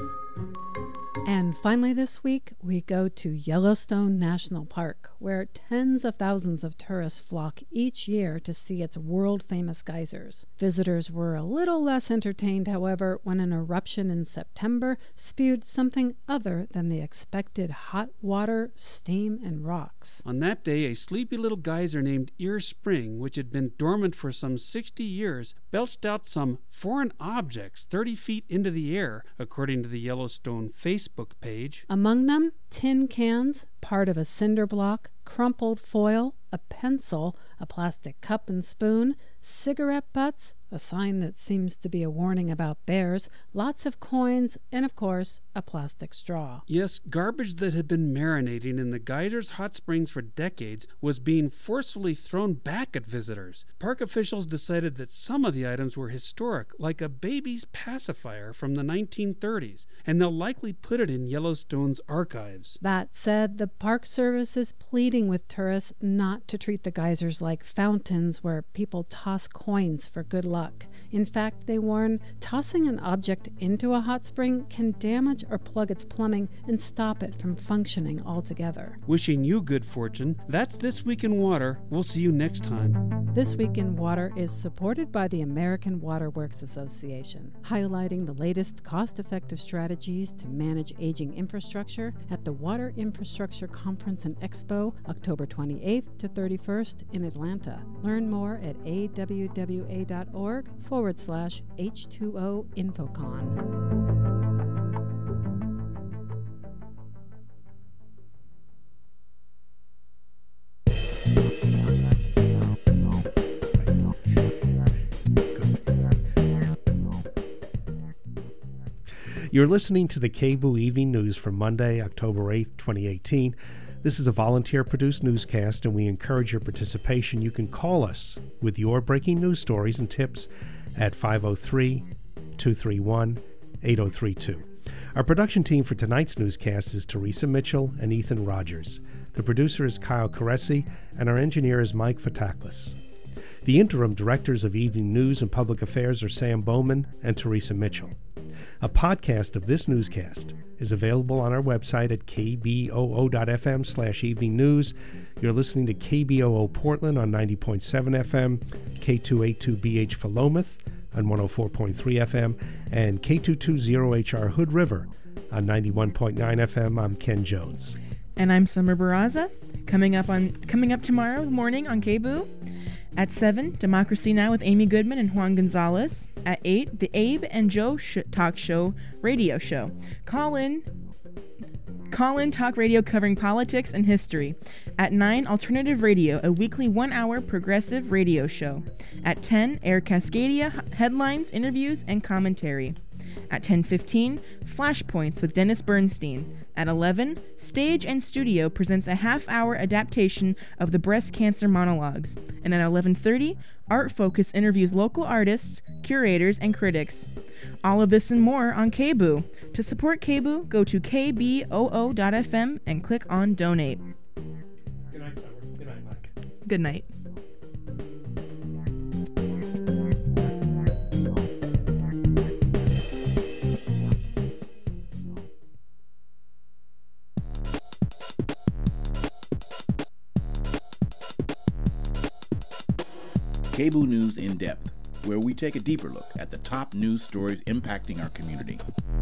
Speaker 10: And finally this week, we go to Yellowstone National Park, where tens of thousands of tourists flock each year to see its world-famous geysers. Visitors were a little less entertained, however, when an eruption in September spewed something other than the expected hot water, steam, and rocks.
Speaker 6: On that day, a sleepy little geyser named Ear Spring, which had been dormant for some sixty years, belched out some foreign objects thirty feet into the air, according to the Yellowstone Facebook page.
Speaker 10: Among them, tin cans, part of a cinder block, crumpled foil, a pencil, a plastic cup and spoon, cigarette butts, a sign that seems to be a warning about bears, lots of coins, and of course, a plastic straw.
Speaker 6: Yes, garbage that had been marinating in the geyser's hot springs for decades was being forcefully thrown back at visitors. Park officials decided that some of the items were historic, like a baby's pacifier from the nineteen thirties, and they'll likely put it in Yellowstone's archives.
Speaker 10: That said, the Park Service is pleading with tourists not to treat the geysers like fountains where people toss coins for good luck. In fact, they warn tossing an object into a hot spring can damage or plug its plumbing and stop it from functioning altogether.
Speaker 6: Wishing you good fortune. That's This Week in Water. We'll see you next time.
Speaker 10: This Week in Water is supported by the American Water Works Association, highlighting the latest cost-effective strategies to manage aging infrastructure at the Water Infrastructure Conference and Expo, October twenty-eighth to thirty-first in Atlanta. Learn more at a w w a dot org forward slash H two O Infocon.
Speaker 7: You're listening to the K B O O Evening News for Monday, October eighth, twenty eighteen. This is a volunteer-produced newscast, and we encourage your participation. You can call us with your breaking news stories and tips at five oh three, two three one, eight oh three two. Our production team for tonight's newscast is Teresa Mitchell and Ethan Rogers. The producer is Kyle Caresi, and our engineer is Mike Fataklis. The interim directors of Evening News and Public Affairs are Sam Bowman and Teresa Mitchell. A podcast of this newscast is available on our website at k b o o dot f m slash evening news. You're listening to K B O O Portland on ninety point seven F M, K two eighty-two B H Philomath on one oh four point three F M, and K two twenty H R Hood River on ninety-one point nine F M. I'm Ken Jones.
Speaker 8: And I'm Summer Barraza. Coming up on coming up tomorrow morning on K B O O. At seven, Democracy Now! With Amy Goodman and Juan Gonzalez. At eight, the Abe and Joe sh- Talk Show radio show. Call in, call in talk radio covering politics and history. At nine, Alternative Radio, a weekly one-hour progressive radio show. At ten, Air Cascadia, headlines, interviews, and commentary. At ten fifteen, Flashpoints with Dennis Bernstein. At eleven, Stage and Studio presents a half-hour adaptation of the Breast Cancer Monologues. And at eleven thirty, Art Focus interviews local artists, curators, and critics. All of this and more on K B O O. To support K B O O, go to k b o o dot f m and click on Donate.
Speaker 7: Good night, Summer. Good night, Mike.
Speaker 8: Good night.
Speaker 9: K B O O News in Depth, where we take a deeper look at the top news stories impacting our community.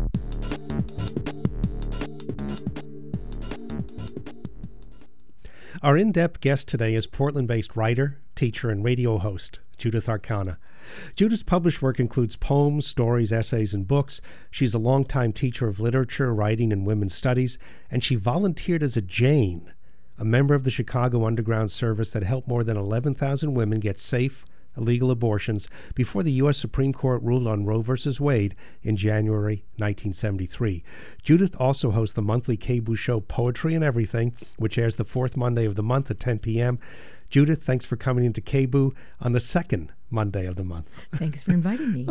Speaker 7: Our in-depth guest today is Portland-based writer, teacher, and radio host, Judith Arcana. Judith's published work includes poems, stories, essays, and books. She's a longtime teacher of literature, writing, and women's studies, and she volunteered as a Jane, a member of the Chicago Underground Service that helped more than eleven thousand women get safe, illegal abortions before the U S Supreme Court ruled on Roe v. Wade in January nineteen seventy-three. Judith also hosts the monthly K B O O show Poetry and Everything, which airs the fourth Monday of the month at ten p.m. Judith, thanks for coming into K B O O on the second Monday of the month.
Speaker 11: Thanks for inviting me.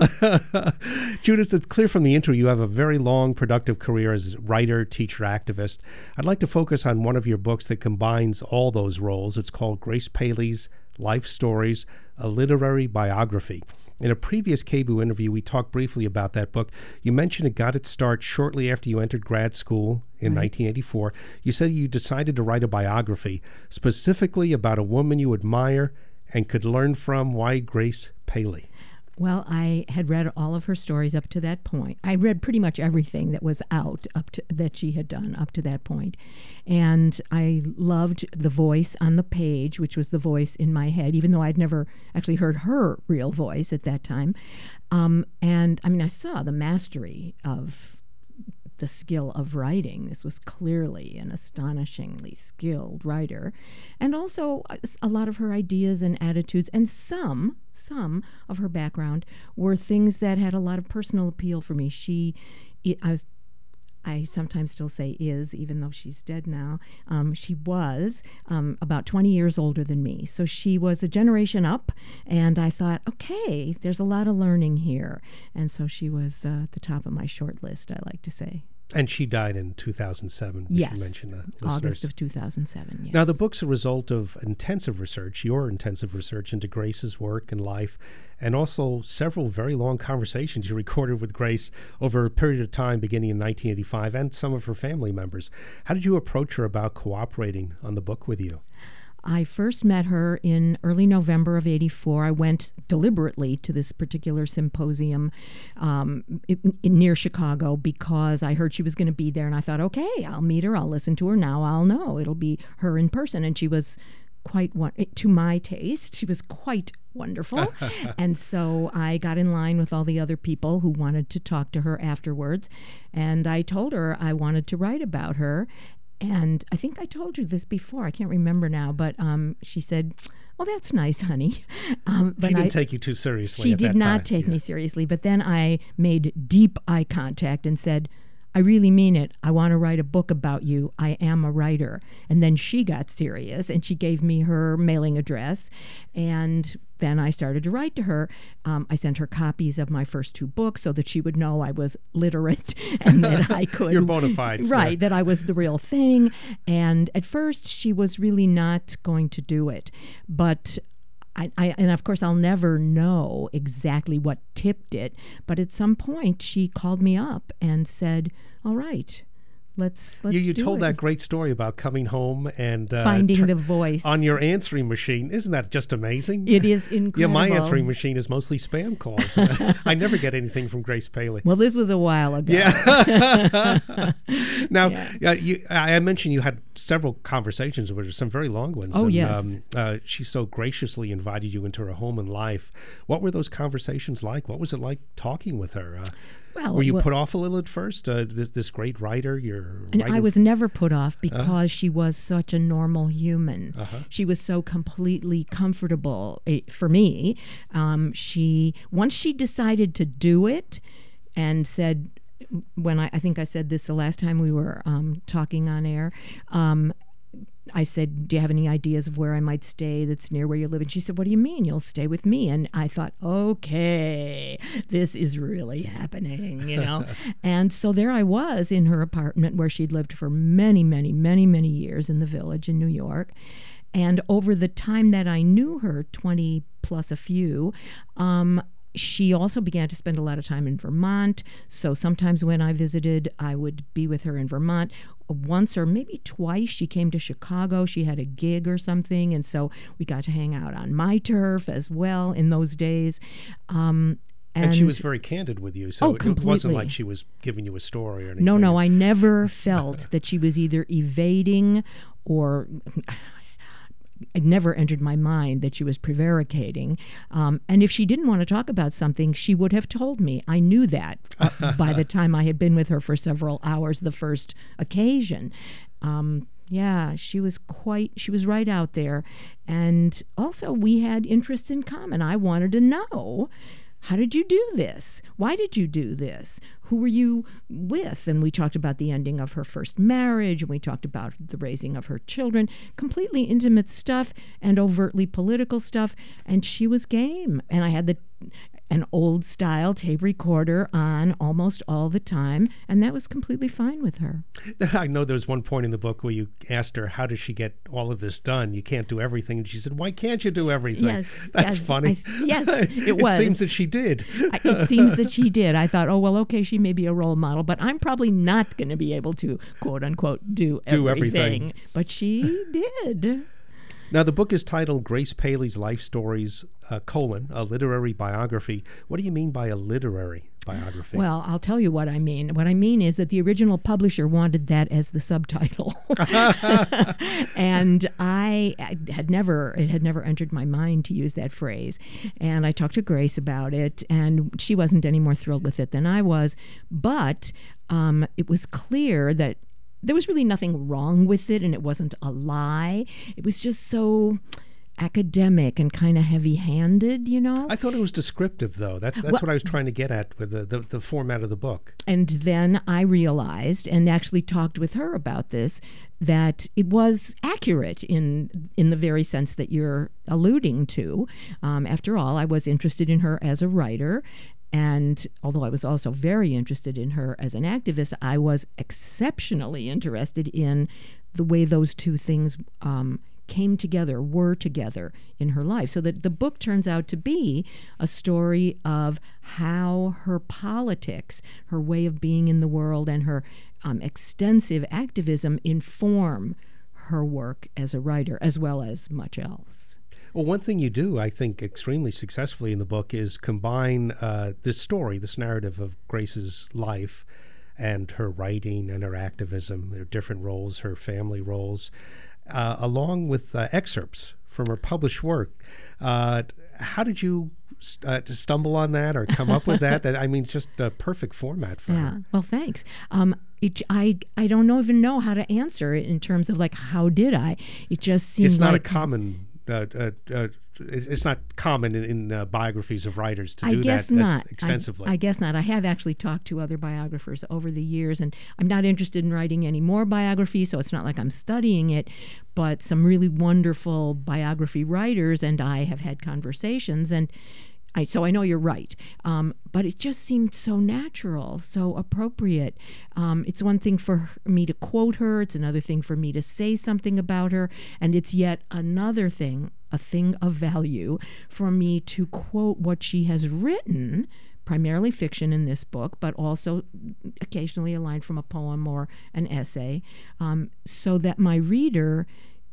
Speaker 7: Judith, it's clear from the intro you have a very long, productive career as a writer, teacher, activist. I'd like to focus on one of your books that combines all those roles. It's called Grace Paley's Life Stories, a Literary Biography. In a previous K B O O interview, we talked briefly about that book. You mentioned it got its start shortly after you entered grad school in right. nineteen eighty-four. You said you decided to write a biography specifically about a woman you admire and could learn from. Why Grace Paley?
Speaker 11: Well, I had read all of her stories up to that point. I read pretty much everything that was out up to that she had done up to that point. And I loved the voice on the page, which was the voice in my head, even though I'd never actually heard her real voice at that time. Um, and, I mean, I saw the mastery of the skill of writing. This was clearly an astonishingly skilled writer. And also a lot of her ideas and attitudes, and some, some of her background were things that had a lot of personal appeal for me. She, I was, I sometimes still say is, even though she's dead now. Um, she was um, about twenty years older than me. So she was a generation up, and I thought, okay, there's a lot of learning here. And so she was uh, at the top of my short list, I like to say.
Speaker 7: And she died in two thousand seven, which
Speaker 11: yes,
Speaker 7: you mentioned. Uh,
Speaker 11: August of two thousand seven, yes.
Speaker 7: Now, the book's a result of intensive research, your intensive research into Grace's work and life, and also several very long conversations you recorded with Grace over a period of time beginning in nineteen eighty-five, and some of her family members. How did you approach her about cooperating on the book with you?
Speaker 11: I first met her in early November of eighty-four. I went deliberately to this particular symposium um, in, in near Chicago because I heard she was going to be there, and I thought, okay, I'll meet her, I'll listen to her now, I'll know. It'll be her in person. And she was quite, to my taste, she was quite wonderful. And so I got in line with all the other people who wanted to talk to her afterwards, and I told her I wanted to write about her. And I think I told you this before. I can't remember now, but um, she said, "Oh, that's nice, honey." Um, but
Speaker 7: she didn't
Speaker 11: I,
Speaker 7: take you too seriously.
Speaker 11: She
Speaker 7: at
Speaker 11: did
Speaker 7: that
Speaker 11: not
Speaker 7: time.
Speaker 11: take
Speaker 7: yeah.
Speaker 11: me seriously. But then I made deep eye contact and said, "I really mean it. I want to write a book about you. I am a writer." And then she got serious, and she gave me her mailing address. And then I started to write to her. Um, I sent her copies of my first two books so that she would know I was literate and that I could...
Speaker 7: You're bona fides.
Speaker 11: Right, that I was the real thing. And at first, she was really not going to do it. But... I, I, and of course, I'll never know exactly what tipped it, but at some point she called me up and said, "All right, let's let's
Speaker 7: You, you
Speaker 11: do
Speaker 7: told
Speaker 11: it."
Speaker 7: that great story about coming home and uh,
Speaker 11: Finding
Speaker 7: tur-
Speaker 11: the voice
Speaker 7: on your answering machine. Isn't that just amazing?
Speaker 11: It is incredible.
Speaker 7: Yeah, my answering machine is mostly spam calls. I never get anything from Grace Paley.
Speaker 11: Well, this was a while ago.
Speaker 7: Yeah. Now,
Speaker 11: Yeah.
Speaker 7: Uh, you, I mentioned you had several conversations with her, some very long ones.
Speaker 11: Oh,
Speaker 7: and,
Speaker 11: yes.
Speaker 7: Um, uh, she so graciously invited you into her home and life. What were those conversations like? What was it like talking with her? Uh,
Speaker 11: Well,
Speaker 7: were you
Speaker 11: well-
Speaker 7: put off a little at first? Uh, this, this great writer, you're
Speaker 11: And
Speaker 7: writing-
Speaker 11: I was never put off because
Speaker 7: Uh-huh.
Speaker 11: she was such a normal human.
Speaker 7: Uh-huh.
Speaker 11: She was so completely comfortable eh, for me. Um, she once she decided to do it, and said, when I, I think I said this the last time we were um, talking on air. Um, I said, "Do you have any ideas of where I might stay that's near where you live?" And she said, "What do you mean? You'll stay with me?" And I thought, okay, this is really happening, you know? And so there I was in her apartment where she'd lived for many, many, many, many years in the Village in New York. And over the time that I knew her, twenty plus a few, um, she also began to spend a lot of time in Vermont. So sometimes when I visited, I would be with her in Vermont. Once or maybe twice, she came to Chicago. She had a gig or something. And so we got to hang out on my turf as well in those days. Um,
Speaker 7: And,
Speaker 11: and
Speaker 7: she was very candid with you, so
Speaker 11: Oh,
Speaker 7: it wasn't
Speaker 11: completely.
Speaker 7: like she was giving you a story or anything.
Speaker 11: No, no, I never felt that she was either evading or... It never entered my mind that she was prevaricating. Um, and if she didn't want to talk about something, she would have told me. I knew that uh, by the time I had been with her for several hours the first occasion. Um, yeah, she was quite, she was right out there. And also we had interests in common. I wanted to know, how did you do this? Why did you do this? Who were you with? And we talked about the ending of her first marriage, and we talked about the raising of her children, completely intimate stuff and overtly political stuff. And she was game. And I had the an old style tape recorder on almost all the time, and that was completely fine with her.
Speaker 7: I know there was one point in the book where you asked her, how does she get all of this done? You can't do everything. And she said, why can't you do everything?
Speaker 11: Yes.
Speaker 7: That's
Speaker 11: yes,
Speaker 7: funny.
Speaker 11: I, yes, it was.
Speaker 7: It seems that she did.
Speaker 11: I, it seems that she did. I thought, oh, well, okay, she may be a role model, but I'm probably not going to be able to, quote unquote, do everything.
Speaker 7: Do everything.
Speaker 11: But she did.
Speaker 7: Now, the book is titled Grace Paley's Life Stories, uh, colon, a literary biography. What do you mean by a literary biography?
Speaker 11: Well, I'll tell you what I mean. What I mean is that the original publisher wanted that as the subtitle. And I, I had never, it had never entered my mind to use that phrase. And I talked to Grace about it, and she wasn't any more thrilled with it than I was. But um, it was clear that there was really nothing wrong with it, and it wasn't a lie. It was just so academic and kind of heavy-handed, you know?
Speaker 7: I thought it was descriptive, though. That's that's
Speaker 11: Well-
Speaker 7: what I was trying to get at with the, the, the format of the book.
Speaker 11: And then I realized, and actually talked with her about this, that it was accurate in in the very sense that you're alluding to. Um, after all, I was interested in her as a writer, and although I was also very interested in her as an activist, I was exceptionally interested in the way those two things um, came together, were together in her life. So that the book turns out to be a story of how her politics, her way of being in the world, and her um, extensive activism inform her work as a writer, as well as much else.
Speaker 7: Well, one thing you do, I think, extremely successfully in the book is combine uh, this story, this narrative of Grace's life and her writing and her activism, her different roles, her family roles, uh, along with uh, excerpts from her published work. Uh, how did you uh, stumble on that or come up with that? That I mean, just a perfect format for
Speaker 11: Yeah.
Speaker 7: her.
Speaker 11: Well, thanks. Um, it, I I don't know, even know how to answer it in terms of like, how did I? It just seemed
Speaker 7: It's not
Speaker 11: like
Speaker 7: a common uh, uh, uh, it's not common in, in uh, biographies of writers to
Speaker 11: I
Speaker 7: do
Speaker 11: guess
Speaker 7: that
Speaker 11: not.
Speaker 7: as extensively.
Speaker 11: I, I guess not. I have actually talked to other biographers over the years, and I'm not interested in writing any more biographies, so it's not like I'm studying it, but some really wonderful biography writers and I have had conversations, and I, so I know you're right. Um, but it just seemed so natural, so appropriate. Um, it's one thing for me to quote her. It's another thing for me to say something about her. And it's yet another thing, a thing of value, for me to quote what she has written, primarily fiction in this book, but also occasionally a line from a poem or an essay, um, so that my reader,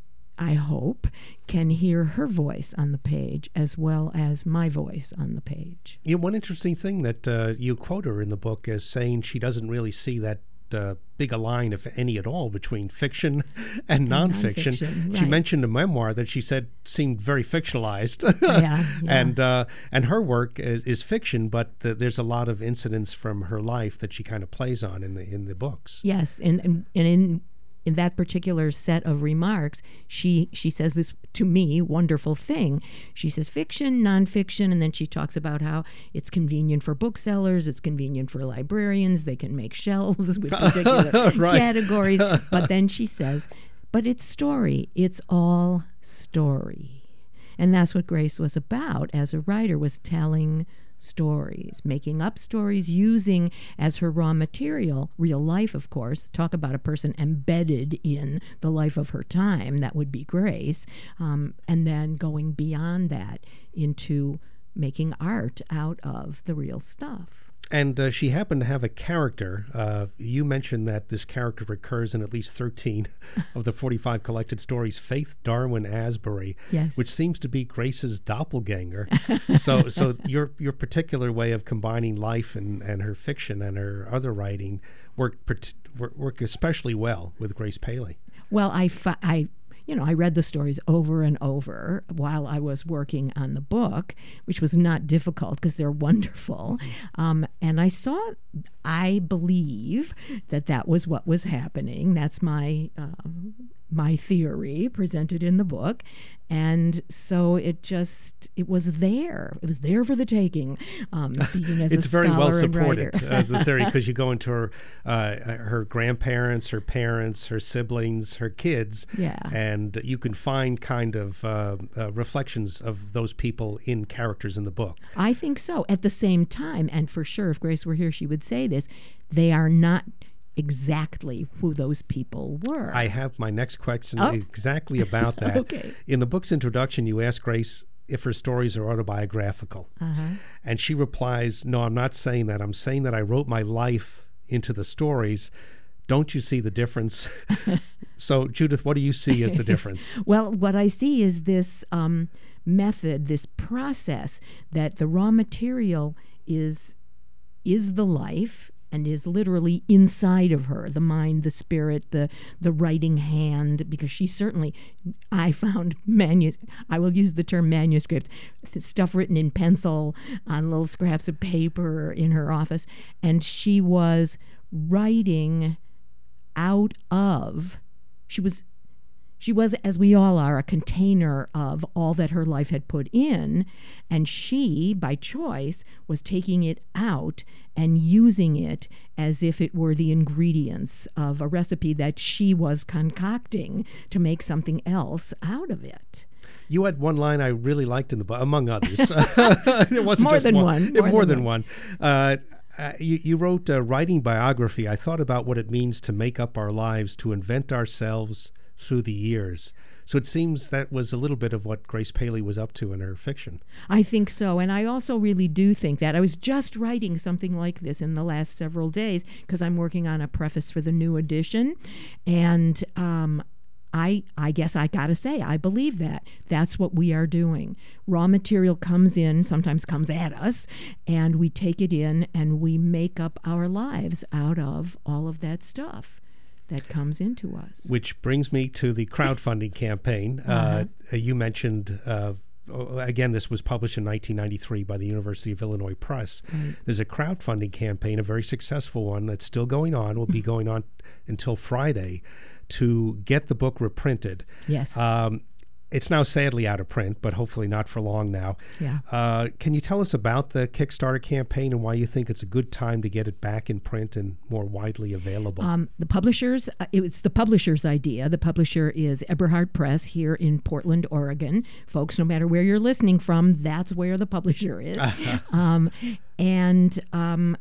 Speaker 11: I hope, can hear her voice on the page as well as my voice on the page.
Speaker 7: Yeah, one interesting thing that uh, you quote her in the book as saying she doesn't really see that uh, big a line, if any at all, between fiction and, and nonfiction. nonfiction right. She mentioned a memoir that she said seemed very fictionalized.
Speaker 11: yeah, yeah.
Speaker 7: And uh, and her work is, is fiction, but uh, there's a lot of incidents from her life that she kind of plays on in the in the books.
Speaker 11: Yes, and and, and in in that particular set of remarks, she she says this, to me, wonderful thing. She says fiction, nonfiction, and then she talks about how it's convenient for booksellers, it's convenient for librarians, they can make shelves with particular
Speaker 7: right.
Speaker 11: categories. But then she says, but it's story. It's all story. And that's what Grace was about as a writer, was telling stories, making up stories, using as her raw material real life, of course. Talk about a person embedded in the life of her time, that would be Grace, um, and then going beyond that into making art out of the real stuff.
Speaker 7: And uh, she happened to have a character. Uh, you mentioned that this character recurs in at least thirteen of the forty-five collected stories, Faith Darwin Asbury,
Speaker 11: yes.
Speaker 7: which seems to be Grace's doppelganger. so so your your particular way of combining life and, and her fiction and her other writing work, work especially well with Grace Paley.
Speaker 11: Well, I, fi- I You know, I read the stories over and over while I was working on the book, which was not difficult because they're wonderful. Um, and I saw, I believe that that was what was happening. That's my uh, my theory presented in the book. And so it just, it was there. It was there for the taking. Um, speaking as
Speaker 7: it's
Speaker 11: a
Speaker 7: very well
Speaker 11: scholar and
Speaker 7: supported,
Speaker 11: writer.
Speaker 7: uh, the theory, because you go into her uh, her grandparents, her parents, her siblings, her kids,
Speaker 11: yeah.
Speaker 7: and you can find kind of uh, uh, reflections of those people in characters in the book.
Speaker 11: I think so. At the same time, and for sure, if Grace were here, she would say this, they are not exactly who those people were.
Speaker 7: I have my next question
Speaker 11: oh.
Speaker 7: exactly about that.
Speaker 11: Okay.
Speaker 7: In the book's introduction, you ask Grace if her stories are autobiographical.
Speaker 11: Uh-huh.
Speaker 7: And she replies, no, I'm not saying that. I'm saying that I wrote my life into the stories. Don't you see the difference? So, Judith, what do you see as the difference?
Speaker 11: Well, what I see is this um, method, this process, that the raw material is is the life and is literally inside of her, the mind, the spirit, the the writing hand, because she certainly, I found manus, I will use the term manuscripts, stuff written in pencil on little scraps of paper in her office, and she was writing out of, she was She was, as we all are, a container of all that her life had put in, and she, by choice, was taking it out and using it as if it were the ingredients of a recipe that she was concocting to make something else out of it.
Speaker 7: You had one line I really liked in the book, among others. It wasn't
Speaker 11: more
Speaker 7: just
Speaker 11: than
Speaker 7: one.
Speaker 11: one.
Speaker 7: More,
Speaker 11: more
Speaker 7: than,
Speaker 11: than
Speaker 7: one. one. Uh, Uh, you, you wrote uh, writing biography. I thought about what it means to make up our lives, to invent ourselves through the years. So it seems that was a little bit of what Grace Paley was up to in her fiction.
Speaker 11: I think so, and I also really do think that. I was just writing something like this in the last several days because I'm working on a preface for the new edition, and um, I, I guess I gotta say, I believe that. That's what we are doing. Raw material comes in, sometimes comes at us, and we take it in and we make up our lives out of all of that stuff that comes into us.
Speaker 7: Which brings me to the crowdfunding campaign.
Speaker 11: Uh-huh.
Speaker 7: Uh, you mentioned, uh, again, this was published in nineteen ninety-three by the University of Illinois Press.
Speaker 11: Right.
Speaker 7: There's a crowdfunding campaign, a very successful one that's still going on, will be going on until Friday, to get the book reprinted.
Speaker 11: Yes.
Speaker 7: Um, It's now sadly out of print, but hopefully not for long now.
Speaker 11: Yeah.
Speaker 7: Uh, can you tell us about the Kickstarter campaign and why you think it's a good time to get it back in print and more widely available?
Speaker 11: Um, the publishers, uh, it's the publisher's idea. The publisher is Eberhard Press here in Portland, Oregon. Folks, no matter where you're listening from, that's where the publisher is. um, and um,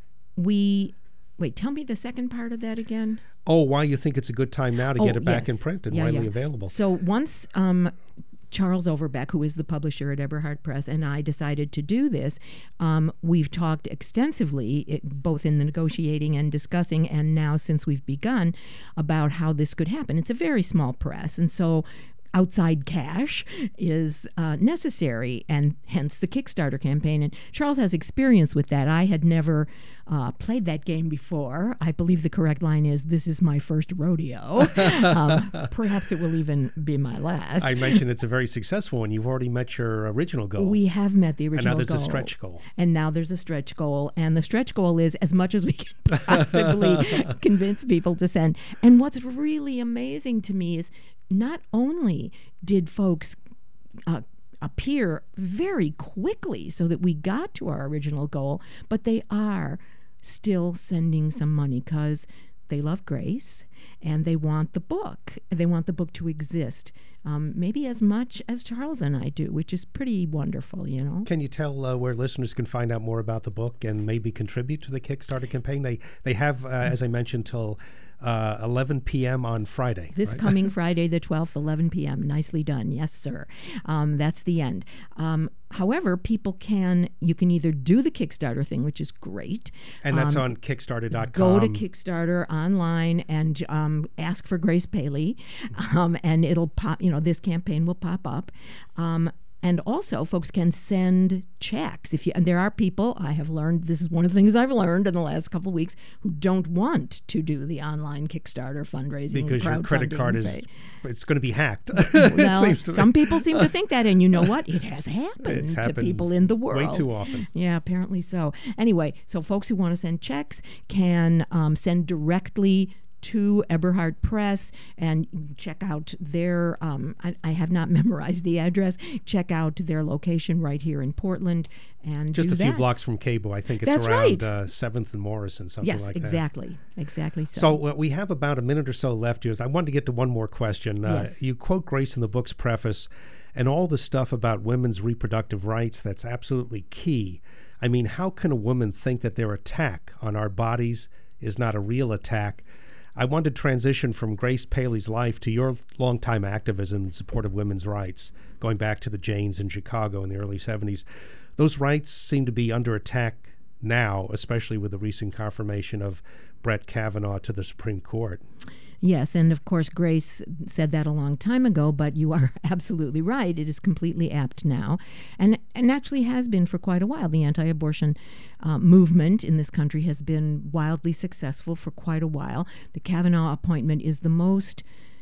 Speaker 11: we, wait, tell me the second part of that again.
Speaker 7: Oh, why you think it's a good time now to
Speaker 11: oh,
Speaker 7: get it back
Speaker 11: yes.
Speaker 7: in print and
Speaker 11: yeah,
Speaker 7: widely
Speaker 11: yeah.
Speaker 7: available?
Speaker 11: So once um, Charles Overbeck, who is the publisher at Eberhard Press, and I decided to do this, um, we've talked extensively, it, both in the negotiating and discussing, and now since we've begun, about how this could happen. It's a very small press, and so outside cash is uh, necessary, and hence the Kickstarter campaign. And Charles has experience with that. I had never uh, played that game before. I believe the correct line is, "This is my first rodeo." um, perhaps it will even be my last.
Speaker 7: I mentioned it's a very successful one. You've already met your original goal.
Speaker 11: We have met the original goal.
Speaker 7: And now there's
Speaker 11: goal.
Speaker 7: a stretch goal.
Speaker 11: And now there's a stretch goal. And the stretch goal is as much as we can possibly convince people to send. And what's really amazing to me is not only did folks uh, appear very quickly so that we got to our original goal, but they are still sending some money because they love Grace and they want the book. They want the book to exist, um, maybe as much as Charles and I do, which is pretty wonderful, you know.
Speaker 7: Can you tell uh, where listeners can find out more about the book and maybe contribute to the Kickstarter campaign? They, they have, uh, as I mentioned, till Uh, eleven p.m. on Friday.
Speaker 11: This
Speaker 7: right?
Speaker 11: coming Friday the twelfth, eleven p.m. Nicely done. Yes, sir. Um, that's the end. Um, however, people can, you can either do the Kickstarter thing, which is great.
Speaker 7: And that's
Speaker 11: um,
Speaker 7: on Kickstarter dot
Speaker 11: Go
Speaker 7: com.
Speaker 11: to Kickstarter online and um, ask for Grace Paley, um, and it'll pop, you know, this campaign will pop up. Um, And also, folks can send checks. If you, and there are people, I have learned, this is one of the things I've learned in the last couple of weeks, who don't want to do the online Kickstarter fundraising.
Speaker 7: Because your credit card is,
Speaker 11: phase.
Speaker 7: It's going to be hacked.
Speaker 11: Well, some people seem to think that, and you know what? It has happened,
Speaker 7: It's
Speaker 11: to
Speaker 7: happened
Speaker 11: people in the world.
Speaker 7: way too often.
Speaker 11: Yeah, apparently so. Anyway, so folks who want to send checks can um, send directly to Eberhard Press and check out their, um, I, I have not memorized the address, check out their location right here in Portland and
Speaker 7: Just
Speaker 11: do
Speaker 7: a few
Speaker 11: that.
Speaker 7: blocks from Cabo. I think it's
Speaker 11: That's
Speaker 7: around
Speaker 11: right.
Speaker 7: uh, seventh and Morrison, something
Speaker 11: yes,
Speaker 7: like that.
Speaker 11: Yes, exactly. Exactly so.
Speaker 7: So uh, we have about a minute or so left here. I wanted to get to one more question. Uh,
Speaker 11: Yes.
Speaker 7: You quote Grace in the book's preface, and all the stuff about women's reproductive rights, that's absolutely key. I mean, how can a woman think that their attack on our bodies is not a real attack? I want to transition from Grace Paley's life to your longtime activism in support of women's rights, going back to the Janes in Chicago in the early seventies. Those rights seem to be under attack now, especially with the recent confirmation of Brett Kavanaugh to the Supreme Court.
Speaker 11: Yes, and of course Grace said that a long time ago, but you are absolutely right. It is completely apt now, and and actually has been for quite a while. The anti-abortion uh, movement in this country has been wildly successful for quite a while. The Kavanaugh appointment is the most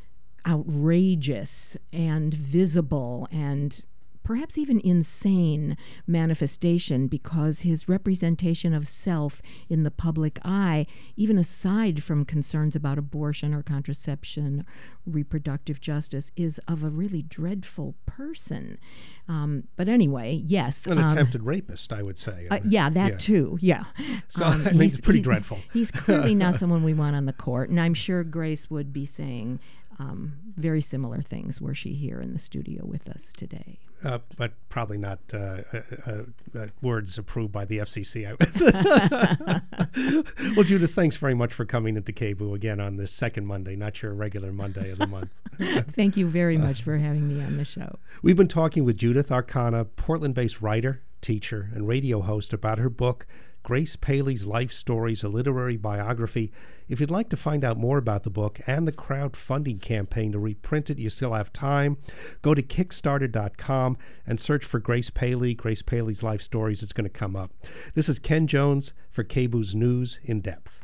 Speaker 11: outrageous and visible and perhaps even insane manifestation, because his representation of self in the public eye, even aside from concerns about abortion or contraception, reproductive justice, is of a really dreadful person. Um, but anyway, yes.
Speaker 7: An
Speaker 11: um,
Speaker 7: attempted rapist, I would say.
Speaker 11: Uh, yeah, that
Speaker 7: yeah.
Speaker 11: too, yeah.
Speaker 7: So,
Speaker 11: Um,
Speaker 7: I mean,
Speaker 11: he's-
Speaker 7: it's pretty
Speaker 11: he's-
Speaker 7: dreadful.
Speaker 11: He's clearly not someone we want on the court, and I'm sure Grace would be saying um, very similar things were she here in the studio with us today.
Speaker 7: Uh, but probably not uh, uh, uh, uh, words approved by the F C C. Well, Judith, thanks very much for coming into K B U again on this second Monday, not your regular Monday of the month.
Speaker 11: Thank you very much for having me on the show.
Speaker 7: We've been talking with Judith Arcana, Portland-based writer, teacher, and radio host about her book, Grace Paley's Life Stories, a Literary Biography. If you'd like to find out more about the book and the crowdfunding campaign to reprint it, you still have time. Go to Kickstarter dot com and search for Grace Paley, Grace Paley's Life Stories. It's going to come up. This is Ken Jones for K B U's News in Depth.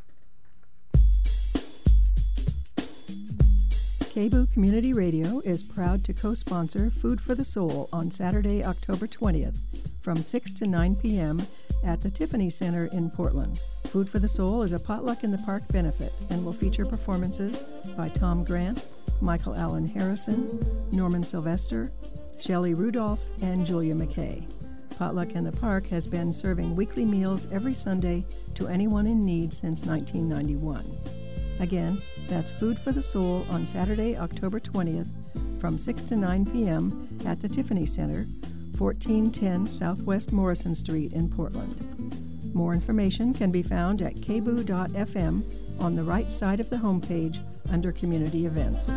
Speaker 12: K B U Community Radio is proud to co-sponsor Food for the Soul on Saturday, October twentieth from six to nine p.m. at the Tiffany Center in Portland. Food for the Soul is a potluck in the park benefit and will feature performances by Tom Grant, Michael Allen Harrison, Norman Sylvester, Shelley Rudolph, and Julia McKay. Potluck in the Park has been serving weekly meals every Sunday to anyone in need since nineteen ninety-one. Again, that's Food for the Soul on Saturday, October twentieth from six to nine p.m. at the Tiffany Center, fourteen ten Southwest Morrison Street in Portland. More information can be found at k b o o dot f m on the right side of the homepage under Community Events.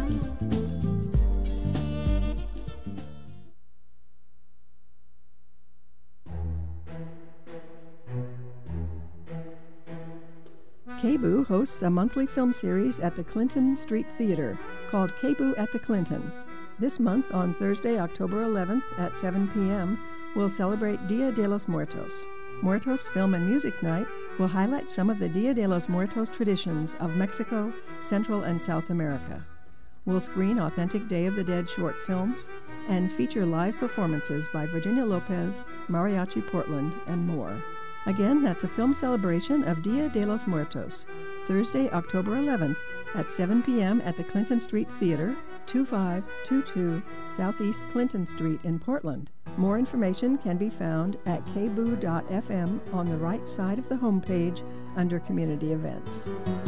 Speaker 12: K B O O hosts a monthly film series at the Clinton Street Theater called K B O O at the Clinton. This month, on Thursday, October eleventh at seven p.m., we'll celebrate Dia de los Muertos. Muertos Film and Music Night will highlight some of the Dia de los Muertos traditions of Mexico, Central and South America. We'll screen authentic Day of the Dead short films and feature live performances by Virginia Lopez, Mariachi Portland, and more. Again, that's a film celebration of Dia de los Muertos, Thursday, October eleventh at seven p.m. at the Clinton Street Theater, twenty-five twenty-two Southeast Clinton Street in Portland. More information can be found at k b o o dot f m on the right side of the homepage under Community Events.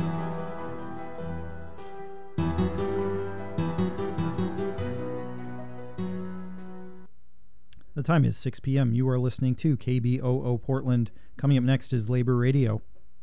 Speaker 13: The time is six p.m. You are listening to K B O O Portland. Coming up next is Labor Radio.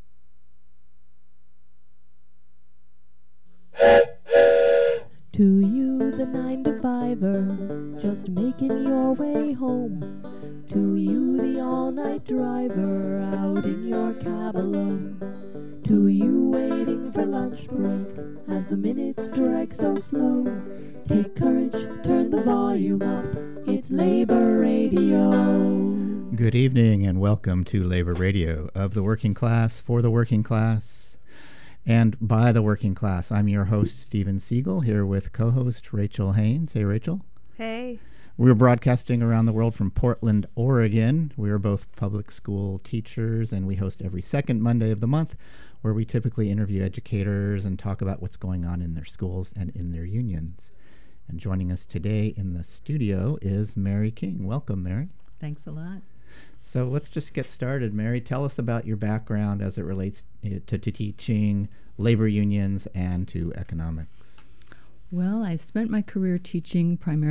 Speaker 14: To you, the nine to fiver, just making your way home. To you, the all-night driver, out in your cab alone. To you, waiting for lunch break, as the minutes drag so slow. Take courage, turn the volume up, it's Labor Radio.
Speaker 15: Good evening and welcome to Labor Radio, of the working class, for the working class, and by the working class. I'm your host, Stephen Siegel, here with co-host Rachel Haynes. Hey, Rachel.
Speaker 16: Hey.
Speaker 15: We're broadcasting around the world from Portland, Oregon. We are both public school teachers, and we host every second Monday of the month, where we typically interview educators and talk about what's going on in their schools and in their unions. And joining us today in the studio is Mary King. Welcome, Mary.
Speaker 11: Thanks a lot.
Speaker 15: So let's just get started. Mary, tell us about your background as it relates to, to teaching, labor unions, and to economics.
Speaker 11: Well, I spent my career teaching primarily